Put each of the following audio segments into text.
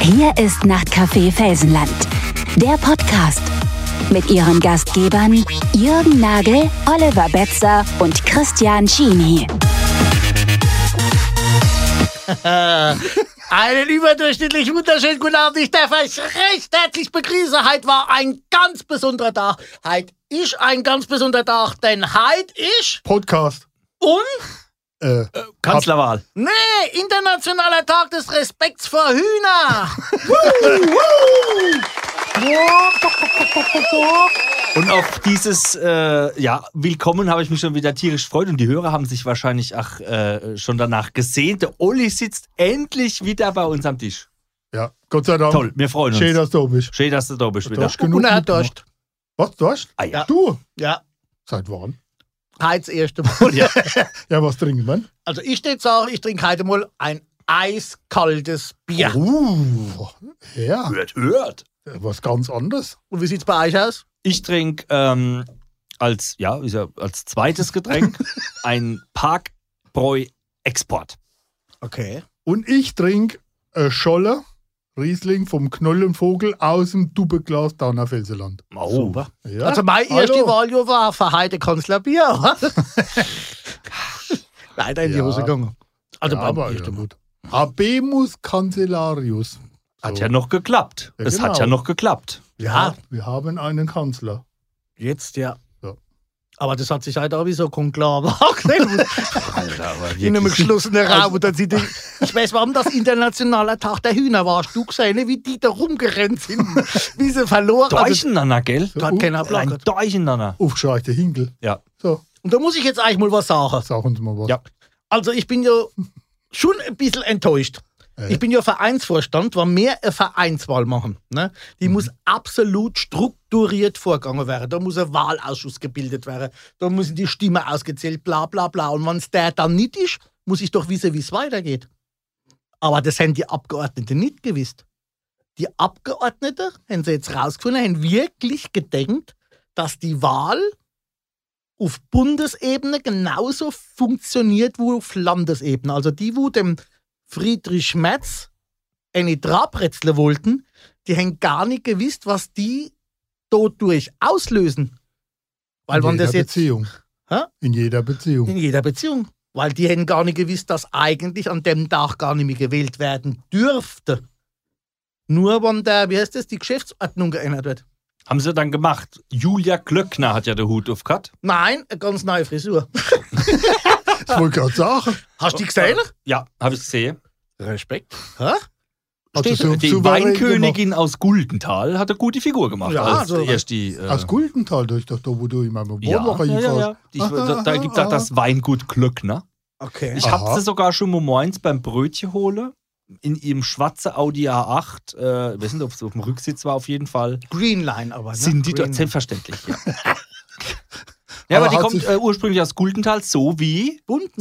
Hier ist Nachtcafé Felsenland, der Podcast mit ihren Gastgebern Jürgen Nagel, Oliver Betzer und Christian Schini. Einen überdurchschnittlich wunderschönen guten Abend. Ich darf euch recht herzlich begrüßen. Heute war ein ganz besonderer Tag. Heute ist ein ganz besonderer Tag, denn heute ist Podcast. und Kanzlerwahl. nee, internationaler Tag des Respekts vor Hühner. Und auf dieses Willkommen habe ich mich schon wieder tierisch gefreut. Und die Hörer haben sich wahrscheinlich schon danach gesehnt. Der Olli sitzt endlich wieder bei uns am Tisch. Ja, Gott sei Dank. Toll, wir freuen uns. Schön, dass du da bist. Schön, dass du da bist wieder. Und er hat Durst. Was, Durst? Ah, ja. Du? Ja, Seit wann? heute das erste Mal. Ja. Ja, was trinken wir? Also ich stehe jetzt auch, ich trinke heute mal ein eiskaltes Bier. Ja, Hört. was ganz anderes. Und wie sieht's bei euch aus? Ich trinke als zweites Getränk ein Parkbräu Export. Okay. Und ich trinke Scholle, Riesling vom Knollenvogel aus dem Dubbeglas Daunerfelsenland. Oh. Super. Ja. Also meine erste Hallo. Wahl war für heute Kanzlerbier. Leider in die Ja. Hose gegangen. Also Ja, beim aber ja, ersten Mal. gut. Habemus Cancellarius. Hat So. ja noch geklappt. Ja, Es hat genau. ja noch geklappt. Ja, Wir haben einen Kanzler. jetzt ja. Ja. Aber das hat sich heute auch wie so Konklave angesehen. Alter, aber In einem wirklich. geschlossenen Raum. Und dann sind die, ich weiß, warum das internationaler Tag der Hühner war. Hast du gesehen, wie die da rumgerannt sind? Wie sie verloren. Also, Durcheinander, gell? da hat keiner Ein Plakat. Durcheinander. Aufgescheuchte Hinkel. Ja. So, Und da muss ich jetzt eigentlich mal was sagen. sag uns mal was. Ja. Also ich bin ja schon ein bisschen enttäuscht. Ich bin ja Vereinsvorstand, weil wir eine Vereinswahl machen. Ne? Die muss absolut strukturiert vorgegangen werden. Da muss ein Wahlausschuss gebildet werden. Da müssen die Stimmen ausgezählt, bla bla bla. Und wenn es der dann nicht ist, muss ich doch wissen, wie es weitergeht. Aber das haben die Abgeordneten nicht gewusst. Die Abgeordneten, haben sie jetzt rausgefunden, haben wirklich gedenkt, dass die Wahl auf Bundesebene genauso funktioniert wie auf Landesebene. Also die, wo dem Friedrich Merz eine Trabrätsel wollten, die haben gar nicht gewusst, was die dadurch auslösen. Weil In wenn jeder das jetzt Beziehung. Hä? In jeder Beziehung. in jeder Beziehung, weil die haben gar nicht gewusst, dass eigentlich an dem Tag gar nicht mehr gewählt werden dürfte. Nur wenn die Geschäftsordnung geändert wird. Haben sie dann gemacht. Julia Glöckner hat ja den Hut aufgehabt. Nein, eine ganz neue Frisur. Das wollte ich gerade sagen. Hast du die gesehen? Ja, habe ich gesehen. Respekt. Hä? Hat sie so Die souverän Weinkönigin aus Guldental hat eine gute Figur gemacht. Ja, als also- erst die, gemacht. Aus Guldental, da ist doch da, wo du immer mit ja, Wohnwoche ja, hinfährst. ja. Da gibt es auch das Weingut Glöckner. Okay. Ich Aha. habe sie sogar schon mal morgens beim Brötchen holen. In ihrem schwarzen Audi A8. Ich weiß nicht, ob es auf dem Rücksitz war, auf jeden Fall. Greenline aber. Ne? Sind die dort Greenline. selbstverständlich, ja. Ja, aber Aber die hat kommt sich- ursprünglich aus Guldental, so wie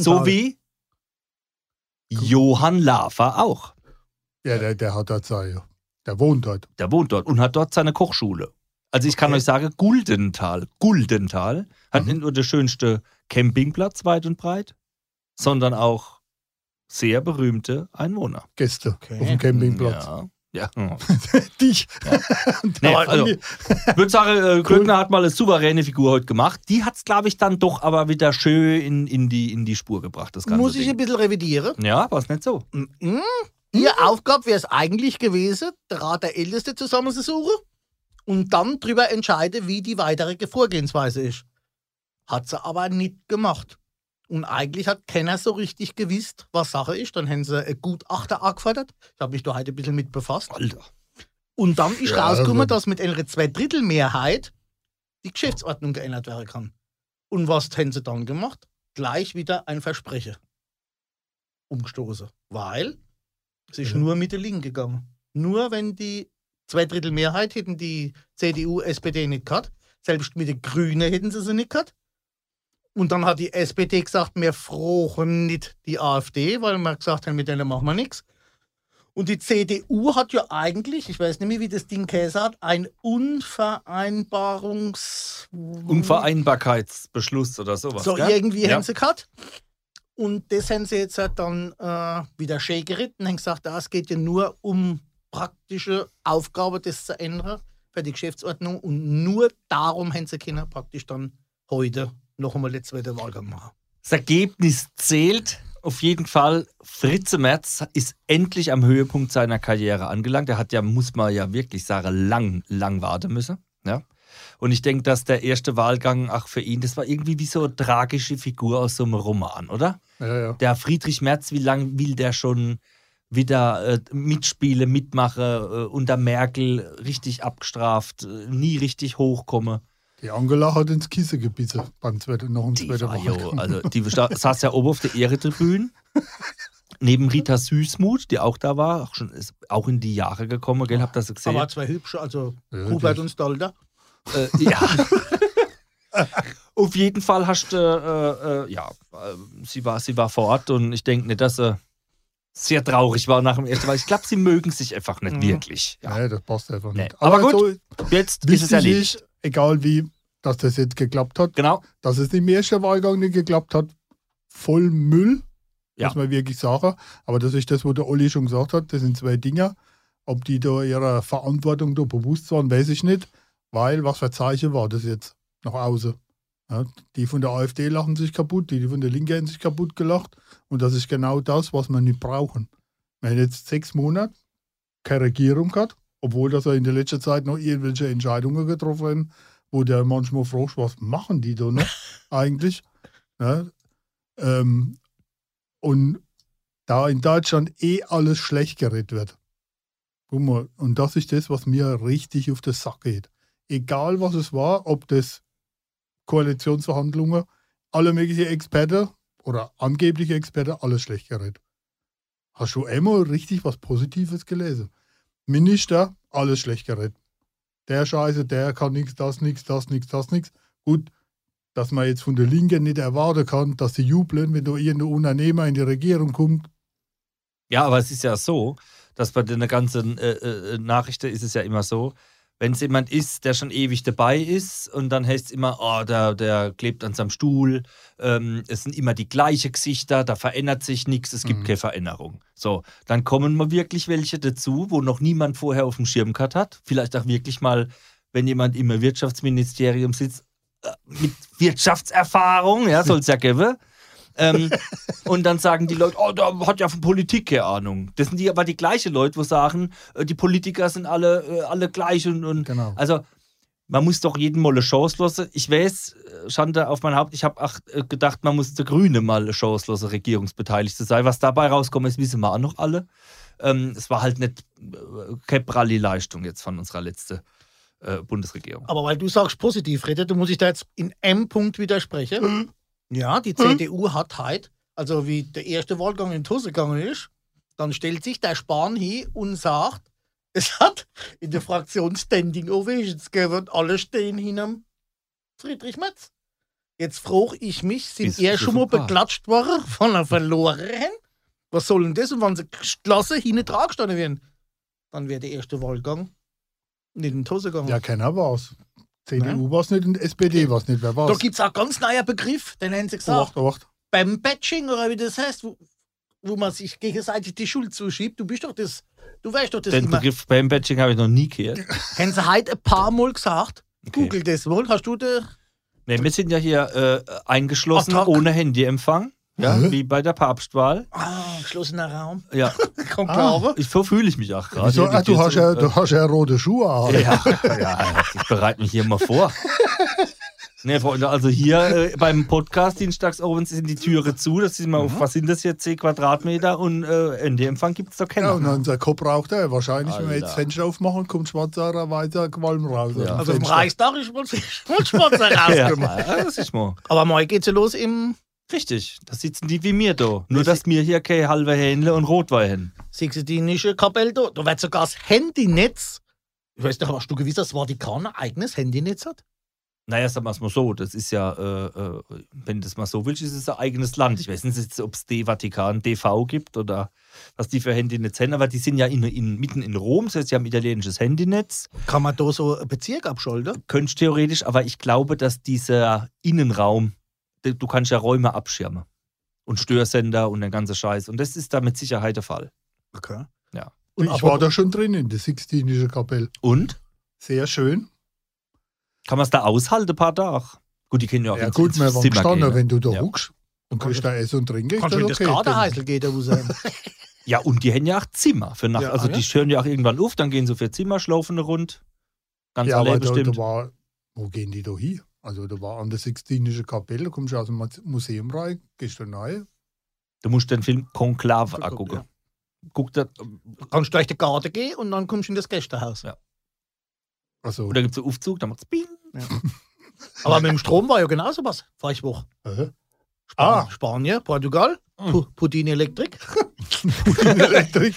Johann Lafer auch. Ja, der hat das sein. Der wohnt dort. Der wohnt dort und hat dort seine Kochschule. Also ich kann Okay. euch sagen, Guldental hat nicht nur den schönsten Campingplatz weit und breit, sondern auch sehr berühmte Einwohner. Gäste Okay. auf dem Campingplatz. Ja. Dich. Nee, Aber also, nee. ich würde sagen, Glöckner hat mal eine souveräne Figur heute gemacht. Die hat es, glaube ich, dann doch aber wieder schön in die Spur gebracht, das Ganze. Muss ich ein Ding. bisschen revidieren. Ja, war es nicht so. Ihre Aufgabe wäre es eigentlich gewesen, den Rat der Älteste zusammenzusuchen und dann darüber entscheiden, wie die weitere Vorgehensweise ist. Hat sie aber nicht gemacht. Und eigentlich hat keiner so richtig gewusst, was Sache ist. Dann haben sie ein Gutachter angefordert. Ich habe mich da heute ein bisschen mit befasst. Alter. Und dann ist Ja, rausgekommen, also- dass mit einer Zweidrittelmehrheit die Geschäftsordnung geändert werden kann. Und was haben sie dann gemacht? Gleich wieder ein Versprechen umgestoßen. Weil es ist Ja. nur mit der Linken gegangen. Nur wenn die Zweidrittelmehrheit hätten die CDU, SPD nicht gehabt. Selbst mit den Grünen hätten sie nicht gehabt. Und dann hat die SPD gesagt, wir frochen nicht die AfD, weil wir gesagt haben, mit denen machen wir nichts. Und die CDU hat ja eigentlich, ich weiß nicht mehr, wie das Ding hat, ein Unvereinbarkeitsbeschluss oder sowas. So gell? irgendwie Ja. haben sie gehabt. Und das haben sie jetzt halt dann wieder schön geritten und haben gesagt, es geht ja nur um praktische Aufgabe, das zu ändern für die Geschäftsordnung. Und nur darum haben sie können praktisch dann heute noch einmal den zweiten Wahlgang machen. Das Ergebnis zählt. Auf jeden Fall, Fritze Merz ist endlich am Höhepunkt seiner Karriere angelangt. Er hat ja, muss man ja wirklich sagen, lang warten müssen. Ja? Und ich denke, dass der erste Wahlgang, für ihn, das war irgendwie wie so eine tragische Figur aus so einem Roman, oder? Ja. Der Friedrich Merz, wie lange will der schon wieder mitspielen, mitmachen, unter Merkel richtig abgestraft, nie richtig hochkommen. Die Angela hat ins Kissen gebissen noch im zweiten Wahlgang. Also die saß ja oben auf der Ehretribüne, neben Rita Süßmuth, die auch da war, ist auch in die Jahre gekommen, gell, habt ihr das gesehen? Aber zwei hübsche, also Ja, Hubert und Stolder. Ja. Auf jeden Fall hast du, sie war vor Ort und ich denke nicht, dass sie sehr traurig war nach dem ersten Mal. Ich glaube, sie mögen sich einfach nicht wirklich. Ja. Nee, das passt einfach nicht. Nee. Aber gut, so, jetzt ist es erledigt. ist, egal wie, dass das jetzt geklappt hat, Genau. dass es im ersten Wahlgang nicht geklappt hat, voll Müll, Ja. muss man wirklich sagen. Aber das ist das, was der Olli schon gesagt hat, das sind zwei Dinge. Ob die da ihrer Verantwortung da bewusst waren, weiß ich nicht. Weil, was für ein Zeichen war das jetzt nach außen? Ja, die von der AfD lachen sich kaputt, die von der Linken haben sich kaputt gelacht. Und das ist genau das, was wir nicht brauchen. Wir haben jetzt 6 Monate keine Regierung gehabt, obwohl das ja in der letzten Zeit noch irgendwelche Entscheidungen getroffen haben, wo der manchmal fragt, was machen die da noch eigentlich? Ja, und da in Deutschland alles schlecht geredet wird. Guck mal, und das ist das, was mir richtig auf den Sack geht. Egal was es war, ob das Koalitionsverhandlungen, alle möglichen Experten oder angebliche Experten, alles schlecht geredet. Hast du einmal richtig was Positives gelesen? Minister, alles schlecht geredet. Der Scheiße, der kann nichts, das nichts, das nichts, das nichts. Gut, dass man jetzt von der Linken nicht erwarten kann, dass sie jubeln, wenn da irgendein Unternehmer in die Regierung kommt. Ja, aber es ist ja so, dass bei den ganzen Nachrichten ist es ja immer so, wenn es jemand ist, der schon ewig dabei ist und dann heißt es immer, oh, der klebt an seinem Stuhl, es sind immer die gleichen Gesichter, da verändert sich nichts, es gibt keine Veränderung. So, dann kommen mal wirklich welche dazu, wo noch niemand vorher auf dem Schirm gehabt hat. Vielleicht auch wirklich mal, wenn jemand im Wirtschaftsministerium sitzt, mit Wirtschaftserfahrung, ja, soll es ja geben. Und dann sagen die Leute, oh, da hat ja von Politik keine Ahnung. Das sind aber die gleichen Leute, die sagen, die Politiker sind alle gleich. Und Genau. Also man muss doch jedem mal eine Chance lassen. Ich weiß, Schande auf mein Haupt, ich habe auch gedacht, man muss der Grüne mal eine Chance lassen, regierungsbeteiligt zu sein. Was dabei rauskommt, das wissen wir auch noch alle. Es war halt nicht keine pralle Leistung jetzt von unserer letzten Bundesregierung. Aber weil du sagst positiv, Rede, du musst ich da jetzt in einem Punkt widersprechen. Ja, die CDU hat heute, also wie der erste Wahlgang in die Hose gegangen ist, dann stellt sich der Spahn hin und sagt, es hat in der Fraktion Standing Ovations gegeben und alle stehen hinterm Friedrich Merz. Jetzt frage ich mich, sind Ist er so schon mal super. beklatscht worden von einem Verlorenen? Was soll denn das? Und wenn sie klasse hinten dran gestanden werden, dann wäre der erste Wahlgang nicht in die Hose gegangen. Ja, keiner war's. CDU Nein. war es nicht und SPD war es nicht. Wer Da war's? gibt es auch einen ganz neuen Begriff, den haben sie gesagt. Wacht. Beim Batching, oder wie das heißt, wo man sich gegenseitig die Schuld zuschiebt, du weißt doch das Den immer. Begriff Bam-Batching habe ich noch nie gehört. Haben sie heute ein paar Mal gesagt. Okay. Google das mal. Hast du das? Nee, wir sind ja hier eingeschlossen, Ach, ohne Handyempfang. Ja, Hä? wie bei der Papstwahl. Geschlossener Raum. Ja, Konklave. so fühle ich mich auch gerade. Wieso? Die Du hast ja, Tür du hast ja rote Schuhe an. ja, ich bereite mich hier mal vor. Ne, Freunde, also hier beim Podcast dienstags oben sind die Türe zu. Das sind mal auf, was sind das jetzt, 10 Quadratmeter und Handyempfang gibt es doch keinen. Ja, und unser Kopf raucht er. Wahrscheinlich, wenn wir jetzt Alter. das Fenster aufmachen, kommt schwarzer, weißer Qualm raus. Ja. Also vom Fenster. Reichstag ist mal Schwarzer Ja, rausgemacht. das ist mal. Aber morgen geht's ja los im. Richtig, da sitzen die wie mir da. Nur, dass mir hier keine halbe Hähnle und Rotwein haben. Sixtinische Kapelle da. Da wird sogar das Handynetz. Ich weiß nicht, hast du gewiss, dass das Vatikan ein eigenes Handynetz hat? Naja, sagen wir es mal so, das ist ja, wenn du das mal so willst, ist es ein eigenes Land. Ich weiß nicht, ob es die Vatikan DV gibt oder was die für Handynetz haben, aber die sind ja mitten in Rom, das heißt, sie haben italienisches Handynetz. Kann man da so einen Bezirk abschalten? Könntest theoretisch, aber ich glaube, dass dieser Innenraum, du kannst ja Räume abschirmen und Störsender und den ganzen Scheiß und das ist da mit Sicherheit der Fall. Okay. Ja. Und Ich war da schon drin in der Sixtinischen Kapelle. Und? Sehr schön. Kann man es da aushalten, ein paar Tage? Gut, die können ja auch Ja ins gut, wir waren Zimmer gestanden, gehen, wenn du da Ja. huckst und kriegst da Essen und Trinken. Kannst du in das Gartenhäusl gehen, da wo sie Ja, und die haben ja auch Zimmer für Nacht. Ja, Also ja. die hören ja auch irgendwann auf, dann gehen sie für Zimmer, schlafen eine Rund. Ganz Ja, aber allein da bestimmt. war, wo gehen die da hin? Also da war an der Sixtinischen Kapelle, da kommst du aus dem Museum rein, gehst da rein. Du musst den Film Konklave angucken. Ja. Guck da, Du kannst durch den Garten gehen und dann kommst du in das Gästehaus. Ja. Also, und da gibt es einen Aufzug, da macht es Bing. Aber mit dem Strom war ja genauso was. Fahr ich Woche. Spanien, Portugal, Putin Elektrik. Putin Elektrik.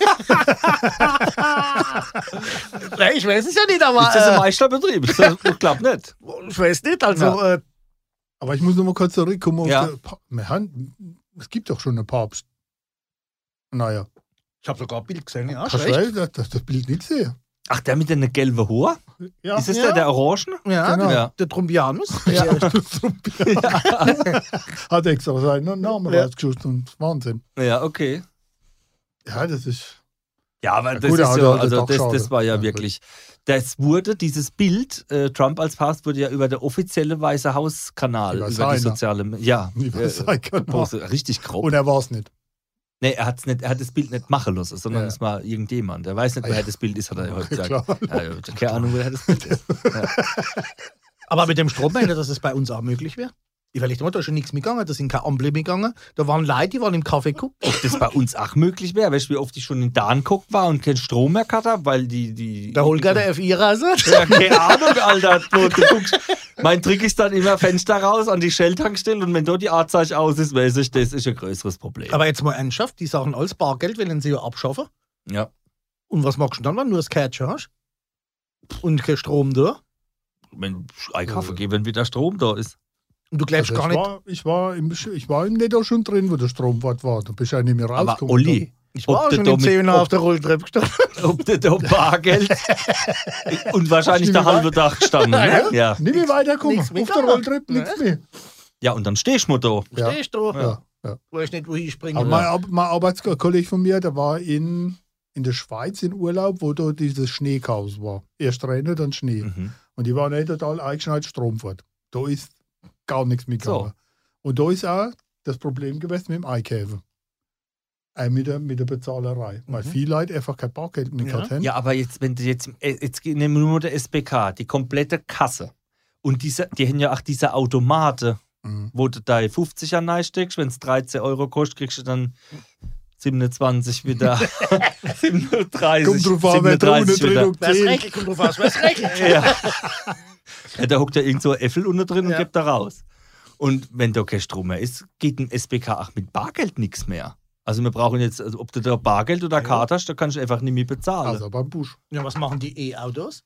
Ich weiß es ja nicht, aber. Ist das ein Meisterbetrieb? Das klappt nicht. Ich weiß nicht, also. Ja. Aber ich muss noch mal kurz zurückkommen auf Ja. es gibt doch schon einen Papst. Naja, Ich habe sogar ein Bild gesehen, ja. kannst Schlecht. du das Bild nicht sehen? Ach, der mit den gelben Haar? Ja, Ist das Ja. der Orangen? Ja, Genau. Ja. der Trumbianus. Ja. Hat extra seinen Namen Ja. rausgeschossen und Wahnsinn. Ja, okay. Ja, das ist. Ja, aber Ja, das gut, ist er hat ja, halt also auch das schade. war ja Ja, wirklich. Das wurde, dieses Bild, Trump als Papst, wurde ja über der offizielle Weiße Haus-Kanal, Über über die seiner. soziale. Ja, Über sein Kanal. postet. Richtig grob. Und er war es nicht. Nee, er hat das Bild nicht machen lassen, sondern Ja. es war irgendjemand. Der weiß nicht, wer das Bild ist, hat er heute Klar. gesagt. Ja, keine Ahnung, wer das Bild ist. Aber mit dem Strom meint er, dass es bei uns auch möglich wäre? Ich überlege mal, da ist schon nichts mitgegangen, da sind keine Ampel mitgegangen. Da waren Leute, die waren im Kaffee geguckt. Ob das bei uns auch möglich wäre, weißt du, wie oft ich schon in Dan geguckt war und keinen Strom mehr gehabt habe, weil die. Der Holger, der F4 raus. Ja, keine Ahnung, Alter. Du guckst, mein Trick ist dann immer Fenster raus an die Shell-Tankstelle und wenn dort die Anzeige aus ist, weiß ich, das ist ein größeres Problem. Aber jetzt mal ernsthaft, die Sachen als Bargeld wollen sie ja abschaffen. Ja. Und was machst du dann, wenn du nur das Catcher hast? Und kein Strom da? Wenn ich einkaufen gehe, wenn wieder Strom da ist. Und du glaubst Also gar nicht. ich war im Netto schon drin, wo der Stromwart war. Da bist du ja nicht mehr Aber rausgekommen. Olli, Ich war ob schon du im da 10 mit- auf der Rolltreppe gestanden. ob du da Bargeld und wahrscheinlich der halbe Tag gestanden, ne? Ja. Nicht mehr weiterkommen. Nichts Auf mehr der gegangen. Rolltreppe nichts mehr. Ja, und dann stehst du da. Ja. Stehst du? Ja. Ja. Du weißt nicht, wo ich springe. Aber mein Arbeitskollege von mir, der war in der Schweiz in Urlaub, wo da dieses Schneechaos war. Erst Regen, dann Schnee. Mhm. Und die waren nicht total eingeschneit, Strom fort. Da ist gar nichts mitgegangen. So. Und da ist auch das Problem gewesen mit dem Einkaufen. Auch mit der Bezahlerei. Weil viele Leute einfach kein Bargeld mehr Ja. gehabt haben. Ja, aber jetzt, wenn du jetzt nehmen wir nur der SBK, die komplette Kasse. Und die haben ja auch diese Automate, Mhm. wo du da 50 an reinsteckst, wenn es 13 Euro kostet, kriegst du dann 27 wieder. 37. Kommt drauf an, wer da unten 37 drin wieder. und Wer es 10. regelt, kommt drauf aus, wer es regelt. Ja. Ja, da hockt ja irgend so ein Äffel unten drin Ja. und gibt da raus. Und wenn da kein Strom mehr ist, geht im SBK auch mit Bargeld nichts mehr. Also wir brauchen jetzt, also ob du da Bargeld oder Karte hast, da kannst du einfach nicht mehr bezahlen. Also beim Busch. Ja, was machen die E-Autos,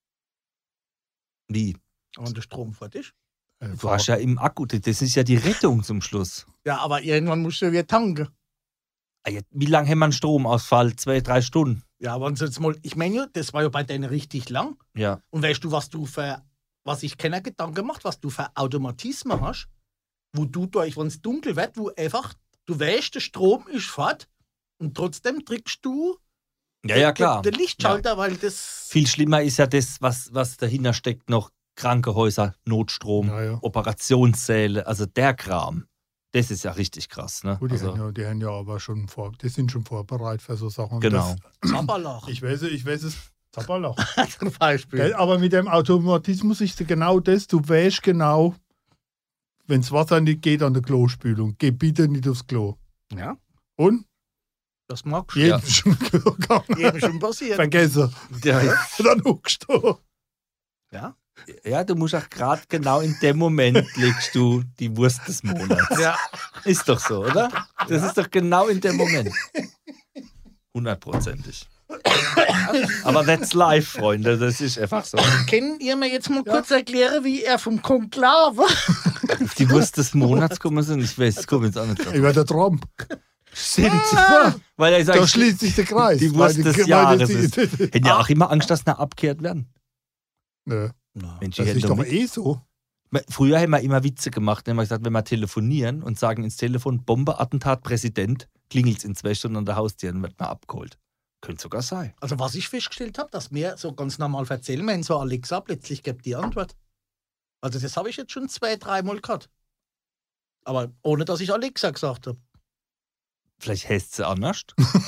Wie? wenn der Strom fort ist? Du hast ja im Akku, das ist ja die Rettung zum Schluss. Ja, aber irgendwann musst du wieder tanken. Ah, wie lange haben wir einen Stromausfall? 2-3 Stunden? Ja, aber jetzt mal, ich meine ja, das war ja bei denen richtig lang. Ja. Und weißt du, was ich keine Gedanken gemacht, was du für Automatismen hast, wo du durch, wenn es dunkel wird, wo einfach, du weißt, der Strom ist fort und trotzdem drückst du Ja, klar. den Lichtschalter, weil das. Viel schlimmer ist ja das, was dahinter steckt, noch Krankenhäuser, Notstrom, Ja, ja. Operationssäle, also der Kram. Das ist ja richtig krass, ne? Gut, Also, die haben ja aber schon die sind schon vorbereitet für so Sachen. genau. Zabalach. Ich weiß es. Zapperlach. Zum Beispiel. Gell, aber mit dem Automatismus ist genau das, du weißt genau, wenn das Wasser nicht geht an der Klospülung, geh bitte nicht aufs Klo. Ja, Und? das magst du. Jedem schon gegangen. Eben schon passiert. Vergessen. Ja, Dann huckst du. Ja. ja, du musst auch gerade genau in dem Moment legst du die Wurst des Monats. Ja. Ist doch so, oder? Das ist doch genau in dem Moment. 100%ig. Aber that's life, Freunde. Das ist einfach so. Können ihr mir jetzt mal kurz erklären, wie er vom Konklave. Auf die Wurst des Monats kommen sind. Ich weiß, es kommt jetzt auch nicht drauf. Über der Trump. Stimmt. Weil er Da sagt, schließt sich der Kreis. die Wurst des Jahres ist. Nö, Hätten ja auch immer Angst, dass sie abgekehrt werden. Mensch, die das hätten ist doch doch mit. eh so. Früher haben wir immer Witze gemacht. Haben wir gesagt, wenn wir telefonieren und sagen ins Telefon Bombe, Attentat, Präsident, klingelt es in 2 Stunden an der Haustür und wird man abgeholt. Könnte sogar sein. Also was ich festgestellt habe, dass wir so ganz normal erzählen, wenn so Alexa plötzlich gibt die Antwort. Also das habe ich jetzt schon 2-3 Mal gehabt. Aber ohne, dass ich Alexa gesagt habe. Vielleicht heißt sie anders.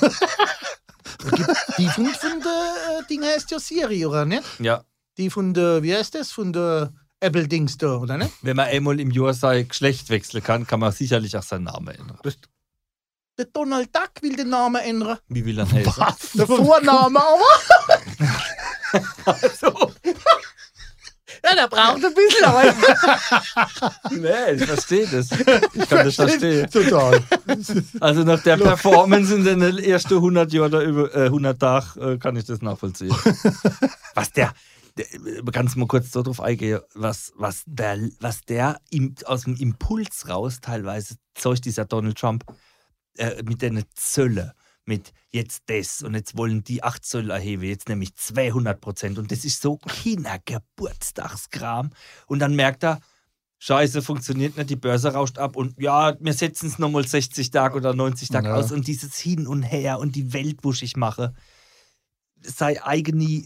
Die von der Ding heißt ja Siri, oder nicht? Ja. Die von der, wie heißt das, von der Apple-Dings da, oder nicht? Wenn man einmal im Jahr sein Geschlecht wechseln kann man sicherlich auch seinen Namen ändern. Der Donald Duck will den Namen ändern. Wie will er heißen? Der Vorname aber. Also, Ja, der braucht ein bisschen, aber nee, ich verstehe das. Ich kann das verstehen. Total. Also nach der Performance in den ersten 100 Jahren oder über 100 Tagen kann ich das nachvollziehen. Was der kannst du mal kurz darauf eingehen, was der aus dem Impuls raus teilweise zeugt, dieser Donald Trump, mit den Zölle, mit jetzt das und jetzt wollen die 8 Zölle erheben, jetzt nämlich 200%. Und das ist so Kindergeburtstagskram. Und dann merkt er, Scheiße, funktioniert nicht, die Börse rauscht ab und ja, wir setzen es nochmal 60 Tage oder 90 Tage aus und dieses Hin und Her und die Welt wuschig mache, sei eigene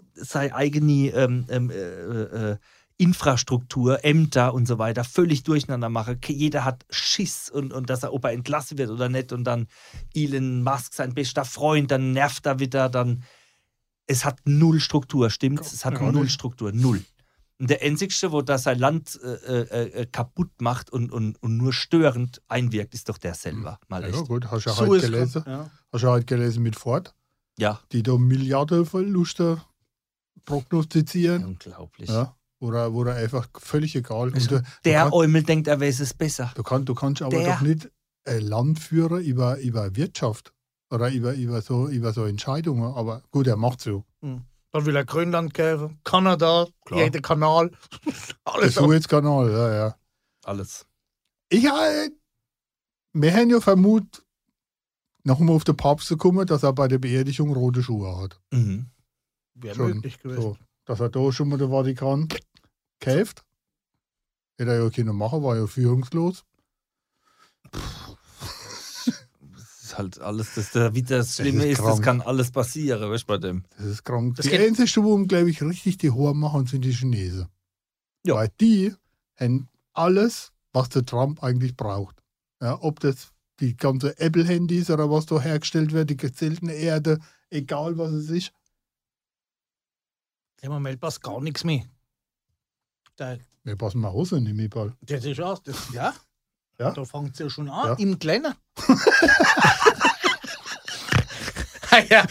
Infrastruktur, Ämter und so weiter völlig durcheinander mache. Jeder hat Schiss und dass ob er entlassen wird oder nicht und dann Elon Musk, sein bester Freund, dann nervt er wieder, dann es hat null Struktur, stimmt's? Es hat null Struktur, null. Und der Einzige, wo das sein Land kaputt macht und nur störend einwirkt, ist doch der selber. Mal echt. Ja gut, hast du ja heute gelesen. Ja. Hast du ja heute gelesen mit Ford, Ja. die da Milliardenverluste prognostizieren. Unglaublich. Ja. Oder einfach völlig egal. Also, Und, der Eumel denkt, er weiß es besser. du kannst aber doch nicht ein Land führen über Wirtschaft oder über so Entscheidungen. Aber gut, er macht so. Dann will er Grönland geben, Kanada, Klar. jeder Kanal. Der Alles so. Suezkanal, ja. Alles. Wir haben ja vermutet, nochmal auf den Papst zu kommen, dass er bei der Beerdigung rote Schuhe hat. Mhm. Wäre Schon. möglich gewesen. So, dass er da schon mal den Vatikan käft. Hätte er ja können machen, war ja führungslos. Das ist halt alles, wie das Schlimme ist, das krank. kann alles passieren, weißt du, bei dem. Das ist krank. Das Die geht- einzigen, wo glaube ich richtig die Hohe machen, sind die Chinesen. Ja. Weil die haben alles, was der Trump eigentlich braucht. Ja, ob das die ganze Apple-Handys oder was da hergestellt wird, die seltene Erde, egal was es ist. Im Moment passt gar nichts mehr. Wir passen mal aus, nehme ich bald. Das ist auch, ja. Ja. Da fängt es ja schon an, Ja. im Kleinen. Ja.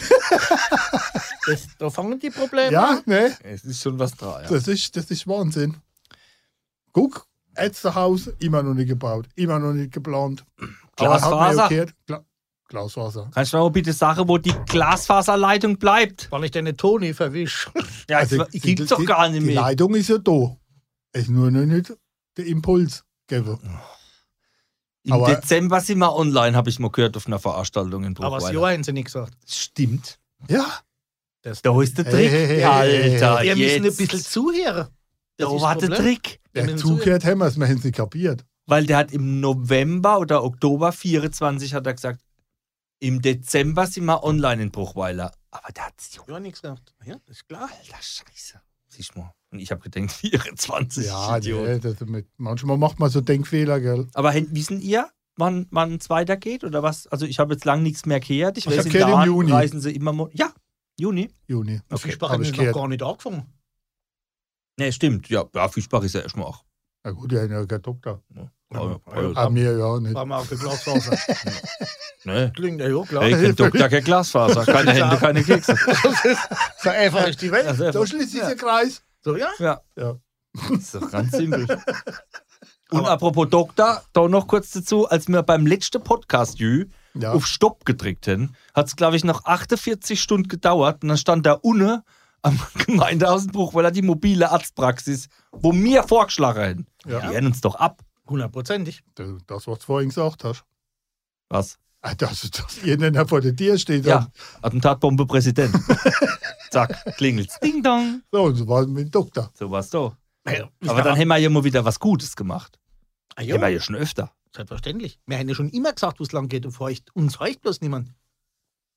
Da fangen die Probleme Ja, an. ne? Es ist schon was dran. Ja. Das ist Wahnsinn. Guck, Ärztehaus immer noch nicht gebaut, immer noch nicht geplant. Aber hat man ja Glasfaser. gehört, Glasfaser. Kannst du mir mal bitte sagen, wo die Glasfaserleitung bleibt? Weil ich deine Toni verwisch. Ja, Also, ich gibt's doch gar nicht Die mehr. Leitung ist ja da. Es ist nur noch nicht der Impuls geben. Im aber- Dezember sind wir online, habe ich mal gehört, auf einer Veranstaltung in Aber das Bruchweiler. Jahr haben sie nicht gesagt. Stimmt. Ja, Da ist der Trick. Hey, Alter, Wir müssen ein jetzt. bisschen zuhören. Da ist war das der Problem. Trick. Wir der müssen zugehört haben wir es, wir haben es nicht kapiert. Weil der hat im November oder Oktober 24 hat er gesagt, im Dezember sind wir online in Bruchweiler. Aber der hat sich Ja, nichts gesagt. Ja, das ist klar. Alter Scheiße. Siehst du mal. Und ich habe gedacht, 24. Ja, Idiot. nee, manchmal macht man so Denkfehler, gell? Aber wissen ihr, wann es weitergeht oder was? Also ich habe jetzt lange nichts mehr gehört. Ich Ich weiß, hab in gehört im Dahn Juni. reisen sie immer mal. Ja, Juni. Juni. Okay. Fischbach hab haben ich noch gehört. gar nicht angefangen. Ne, stimmt. Ja, Fischbach ist ja erstmal auch. Na gut, der hat ja keinen Doktor. Ja. Ah, mir ja nicht. War mal auf der Glasfaser. Ne? Klingt ja klar. Hey, kein Doktor, kein Glasfaser. Keine Hände, keine Kekse. So einfach ist die Welt. Also, Da schließt sich der Kreis. So, ja. ja. Ja. Das ist doch ganz simpel. Und apropos Doktor, da noch kurz dazu, als wir beim letzten Podcast Ja. auf Stopp gedrückt haben, hat es, glaube ich, noch 48 Stunden gedauert und dann stand da unten am Gemeindehaus in Bruchweiler die mobile Arztpraxis, wo wir vorgeschlagen hätten. Ja. Die hören uns doch ab. 100%ig. Das, was du vorhin gesagt hast. Was? Ah, dass jeder vor der Tür steht. Ja, Attentatbombe Präsident. Zack, klingelt's. Ding dong. So, und so war es mit dem Doktor. So war's doch. Ja, Aber dann haben wir ja mal wieder was Gutes gemacht. Ah, Haben wir ja, ja schon öfter. selbstverständlich. Wir haben ja schon immer gesagt, wo es lang geht. Uns reicht bloß niemand.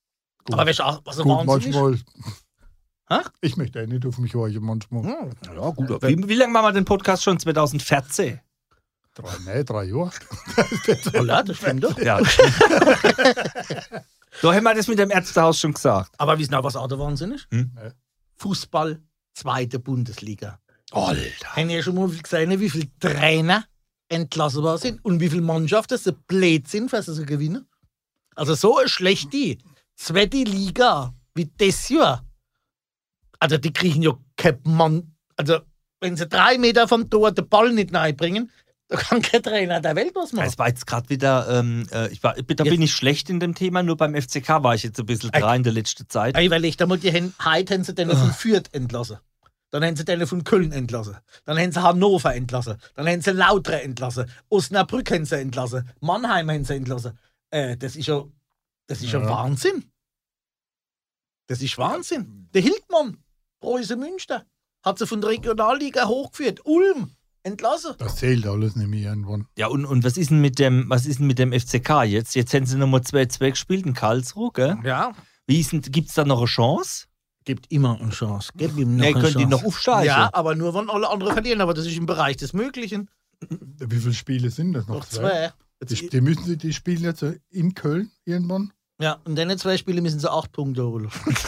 Aber weißt du auch, was so Gut, Wahnsinn ist? manchmal. Hä? Ich möchte auch nicht auf mich horchen manchmal. Ja, gut. Wie lange machen wir den Podcast schon? 2014? 3 Jahre. Oh ja, das stimmt doch. Ja. Da haben wir das mit dem Ärztehaus schon gesagt. Aber wissen auch, was auch der Wahnsinn ist? Hm? Fußball, 2. Bundesliga. Alter. Haben ihr schon mal gesehen, wie viele Trainer entlassen worden sind und wie viele Mannschaften so blöd sind, für sie zu gewinnen? Also so eine schlechte 2. Liga wie das Jahr. Also die kriegen ja kein Mann. Also wenn sie 3 Meter vom Tor den Ball nicht reinbringen, da kann kein Trainer der Welt was machen. Es war jetzt gerade wieder, bin ich schlecht in dem Thema, nur beim FCK war ich jetzt ein bisschen dran in der letzten Zeit. Ey, weil ich da mal heute haben sie den von Fürth entlassen. Dann haben sie den von Köln entlassen. Dann haben sie Hannover entlassen. Dann haben sie Lautre entlassen. Osnabrück haben sie entlassen. Mannheim haben sie entlassen. Das ist ja Wahnsinn. Das ist Wahnsinn. Der Hildmann, Preußen Münster, hat sie von der Regionalliga hochgeführt. Ulm, entlassen. Das zählt alles nicht mehr irgendwann. Ja, und was ist denn mit dem FCK jetzt? Jetzt haben sie nochmal 2-2 gespielt in Karlsruhe, gell? Ja. Gibt es da noch eine Chance? Gibt immer eine Chance. Gibt ihm noch Ja, eine können die Chance. noch aufsteigen? Ja, aber nur, wenn alle anderen verlieren. Aber das ist im Bereich des Möglichen. Wie viele Spiele sind das noch? Noch 2. Die spielen jetzt in Köln irgendwann. Ja, und dann 2 Spiele müssen sie 8 Punkte holen.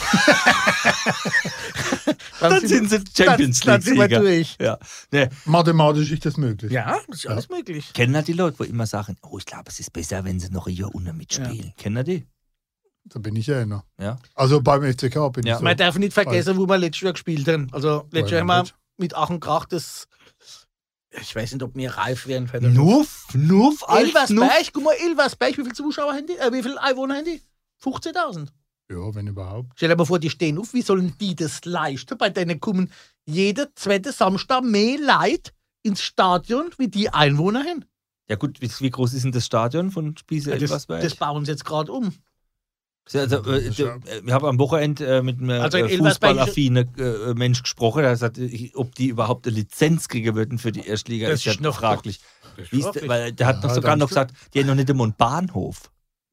Dann sind sie Champions Dann sind wir League-Sieger. durch. Ja. Nee. Mathematisch ist das möglich. Ja, das ist alles möglich. Kennen die Leute, die immer sagen, oh, ich glaube, es ist besser, wenn sie noch ein Jahr unten mitspielen. Kennen die? Da bin ich ja einer. Ja. Also beim FCK bin Ja. ich so. Man darf nicht vergessen, wo wir letztes Jahr gespielt haben. Also letztes Jahr haben wir mit Ach und Krach das. Ich weiß nicht, ob wir reif wären für den. Nuff, Elversberg, guck mal, Elversberg, wie viele Zuschauer haben die? Wie viele Einwohner haben die? 15.000. Ja, wenn überhaupt. Stell dir mal vor, die stehen auf, wie sollen die das leisten? Bei denen kommen jeden 2. Samstag mehr Leute ins Stadion, wie die Einwohner haben. Ja gut, wie groß ist denn das Stadion von Spiesse Elversberg? Das bauen sie jetzt gerade um. Also, ich habe am Wochenende mit einem Also in Elversberg fußballaffinen Mensch gesprochen, der hat gesagt, ob die überhaupt eine Lizenz kriegen würden für die Erstliga, Das ist ja ist noch fraglich. Wie ist Weil der hat Ja, noch sogar dann- noch gesagt, die haben noch nicht einmal einen Bahnhof.